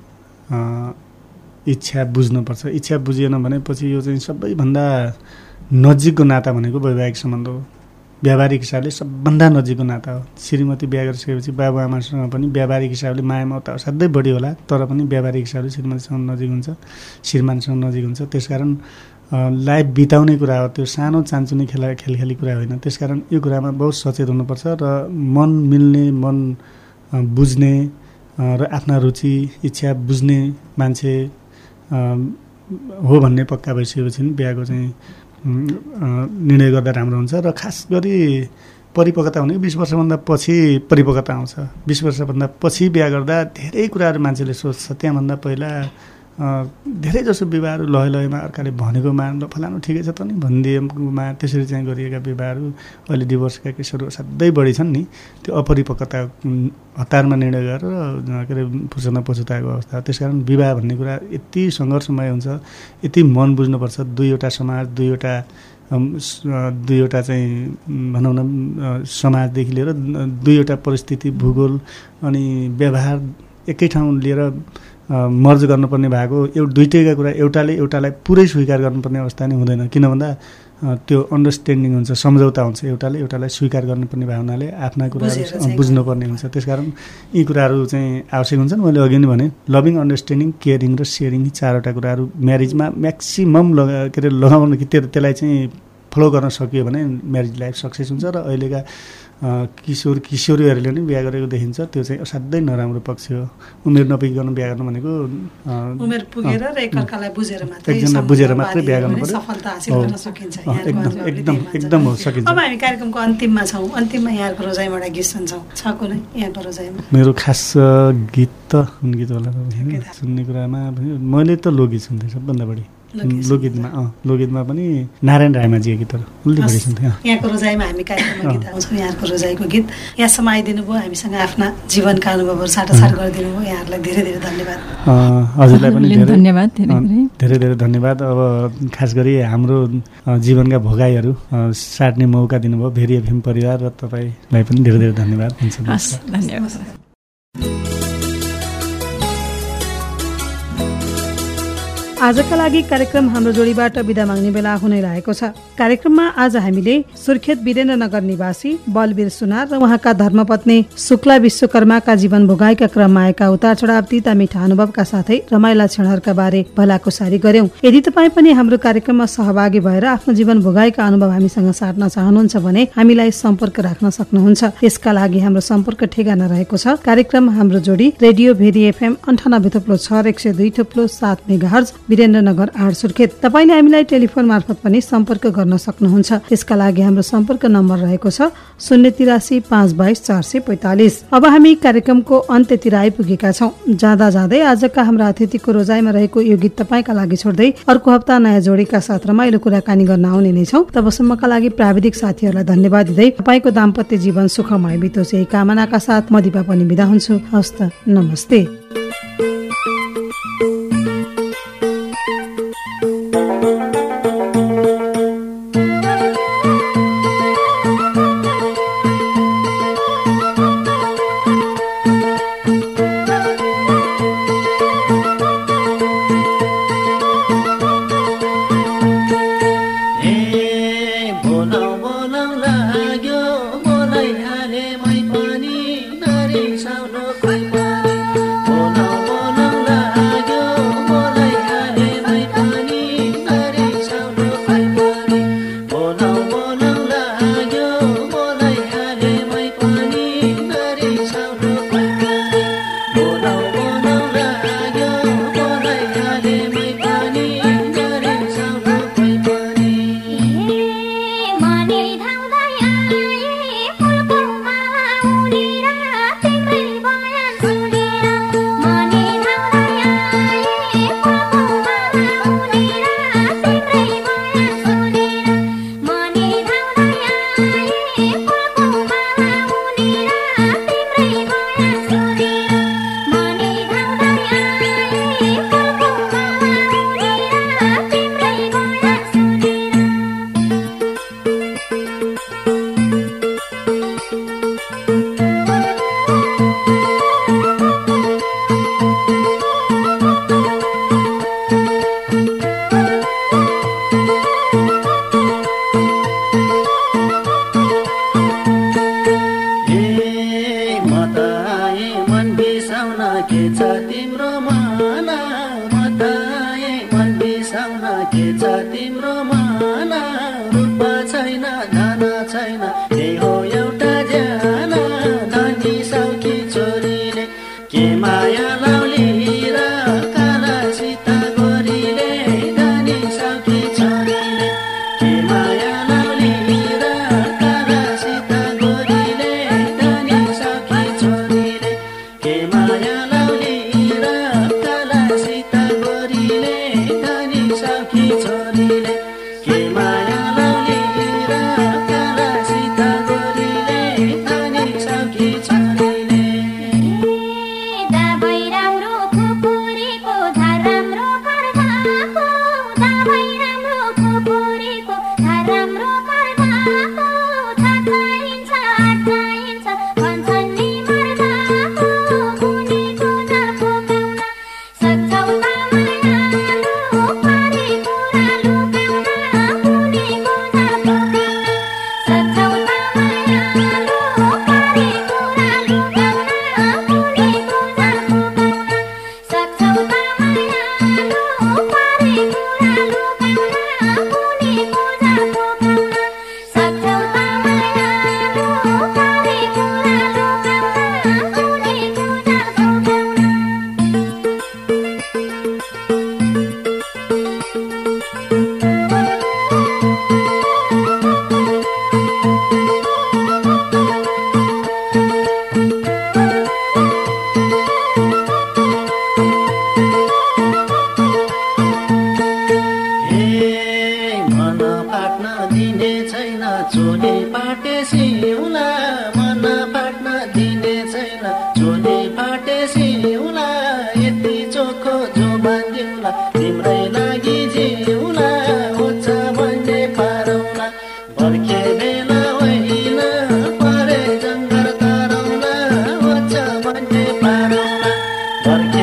इच्छा बुझ्नुपर्छ। इच्छा बुझिएन भनेपछि यो चाहिँ सबैभन्दा नजिकको नाता भनेको वैवाहिक सम्बन्ध हो। व्यावहारिक हिसाबले सबभन्दा नजिकको नाता हो। श्रीमती बिहा गरिसकेपछि बाबुआमासँग पनि व्यावहारिक हिसाबले माया ममता असाध्यै बढी होला, तर पनि व्यावहारिक हिसाबले श्रीमतीसँग नजिक हुन्छ, श्रीमानसँग नजिक हुन्छ। त्यसकारण लाइफ बिताउने कुरा हो, त्यो सानो चान्चुने खेला खेलखेली कुरा होइन। त्यसकारण यो कुरामा बहुत सचेत हुनुपर्छ र मन मिल्ने, मन बुझ्ने र आफ्ना रुचि इच्छा बुझ्ने मान्छे हो भन्ने पक्का भइसकेपछि बिहाको चाहिँ निर्णय गर्दा राम्रो हुन्छ। र खास गरी परिपक्वता भनेको बिस वर्षभन्दा पछि परिपक्वता आउँछ। बिस वर्षभन्दा पछि बिहा गर्दा धेरै कुराहरू मान्छेले सोच्छ। त्यहाँभन्दा पहिला धेरै जसो विवाहहरू लय लयमा अर्काले भनेकोमा ल फलानु ठिकै छ त नि भनिदिएकोमा त्यसरी चाहिँ गरिएका विवाहहरू अहिले डिभोर्सका केसहरू असाध्यै बढी छन् नि। त्यो अपरिपक्वता हतारमा निर्णय गरेर के अरे फुर्सदमा पछुताएको अवस्था। त्यसकारण विवाह भन्ने कुरा यति सङ्घर्षमय हुन्छ, यति मन बुझ्नुपर्छ। दुईवटा समाज, दुईवटा दुईवटा चाहिँ भनौँ न समाजदेखि लिएर दुईवटा परिस्थिति, भूगोल अनि व्यवहार एकै ठाउँ लिएर मर्ज गर्नुपर्ने भएको एउटा दुईटैका कुरा एउटाले एउटालाई पुरै स्वीकार गर्नुपर्ने अवस्था नै हुँदैन। किन भन्दा त्यो अन्डरस्ट्यान्डिङ हुन्छ, सम्झौता हुन्छ, एउटाले एउटालाई स्वीकार गर्नुपर्ने भावनाले आफ्ना कुराहरू बुझ्नुपर्ने हुन्छ। त्यसकारण यी कुराहरू चाहिँ आवश्यक हुन्छन्। मैले अघि नै भने लभिङ, अन्डरस्ट्यान्डिङ, केयरिङ र सेयरिङ यी चारवटा कुराहरू म्यारिजमा म्याक्सिमम लगा के अरे लगाउन कि त्यो त्यसलाई चाहिँ फलो गर्न सकियो भने म्यारिज लाइफ सक्सेस हुन्छ। र अहिलेका किशोर किशोरीहरूले पनि बिहा गरेको देखिन्छ, त्यो चाहिँ असाध्यै नराम्रो पक्ष हो। उमेर नपुगिकन बिहा गर्नु भनेको उमेर पुगेर र एकअर्कालाई बुझेर मात्रै एकजना बुझेर मात्रै बिहा गर्नु पर्यो, सफलता हासिल गर्न सकिन्छ। एकदम एकदम एकदम हो सकिन्छ। अब हामी कार्यक्रमको अन्तिममा छौँ। अन्तिममा यहाँको रोजाइमा एउटा गीत सुन्छौँ, छ कुनै यहाँको रोजाइमा? मेरो खास गीत त कुन गीत होला सुन्ने कुरामा मैले त लोकगीत सुन्थेँ सबभन्दा बढी। लोकगीतमा अँ लोकगीतमा पनि नारायण रायमाझीको गीतहरू अलि बढी सुन्थेँ। यहाँको रोजाइमा हामी कार्यक्रममा गीत आउँछौँ, यहाँको रोजाइको गीत यहाँसम्म आइदिनु भयो, हामीसँग आफ्ना जीवनका अनुभवहरू साटासाट गरिदिनु भयो। यहाँहरूलाई धेरै धेरै धन्यवाद। हजुरलाई पनि धेरै धन्यवाद, धेरै धेरै धन्यवाद। अब खास गरी हाम्रो जीवनका भोगाईहरू साट्ने मौका दिनुभयो भेरी एफएम परिवार र तपाईँलाई पनि धेरै धेरै धन्यवाद। धन्यवाद। आजका लागि कार्यक्रम हाम्रो जोडीबाट बिदा माग्ने बेला हुनै लागेको छ। कार्यक्रममा आज हामीले सुर्खेत वीरेन्द्रनगर निवासी बलवीर सुनार र उहाँका धर्मपत्नी शुक्ला विश्वकर्माका जीवन भोगाइका क्रममा आएका उतार चढाव तिता मिठा अनुभवका साथै रमाइला क्षणहरूका बारे भलाकुसारी गर्यौं। यदि तपाईँ पनि हाम्रो कार्यक्रममा सहभागी भएर आफ्नो जीवन भोगाइका अनुभव हामीसँग साट्न चाहनुहुन्छ भने हामीलाई सम्पर्क राख्न सक्नुहुन्छ। यसका लागि हाम्रो सम्पर्क ठेगाना रहेको छ कार्यक्रम हाम्रो जोडी, रेडियो भेरी एफएम अन्ठानब्बे थुप्लो छ एक सय दुई थुप्लो सात मेगाहर्ज, वीरेन्द्रनगर आठ सुर्खेत। तपाईले हामीलाई टेलिफोन मार्फत पनि सम्पर्क गर्न सक्नुहुन्छ। यसका लागि हाम्रो सम्पर्क नम्बर रहेको छ शून्य तिरासी पाँच बाइस चार सय पैंतालिस। अब हामी कार्यक्रमको अन्त्यतिर आइपुगेका छौँ। जाँदा जाँदै आजका हाम्रा अतिथिको रोजाइमा रहेको यो गीत तपाईँका लागि छोड्दै अर्को हप्ता नयाँ जोडीका साथ रमाइलो कुराकानी गर्न आउने नै छौँ। तबसम्मका लागि प्राविधिक साथीहरूलाई धन्यवाद दिँदै तपाईँको दाम्पत्य जीवन सुखमय बितोस् यही कामनाका साथ म दिपा पनि बिदा हुन्छु। हस्त नमस्ते। बोलाउ बोलाउ लाग्यो बोलाइहाले मै Porque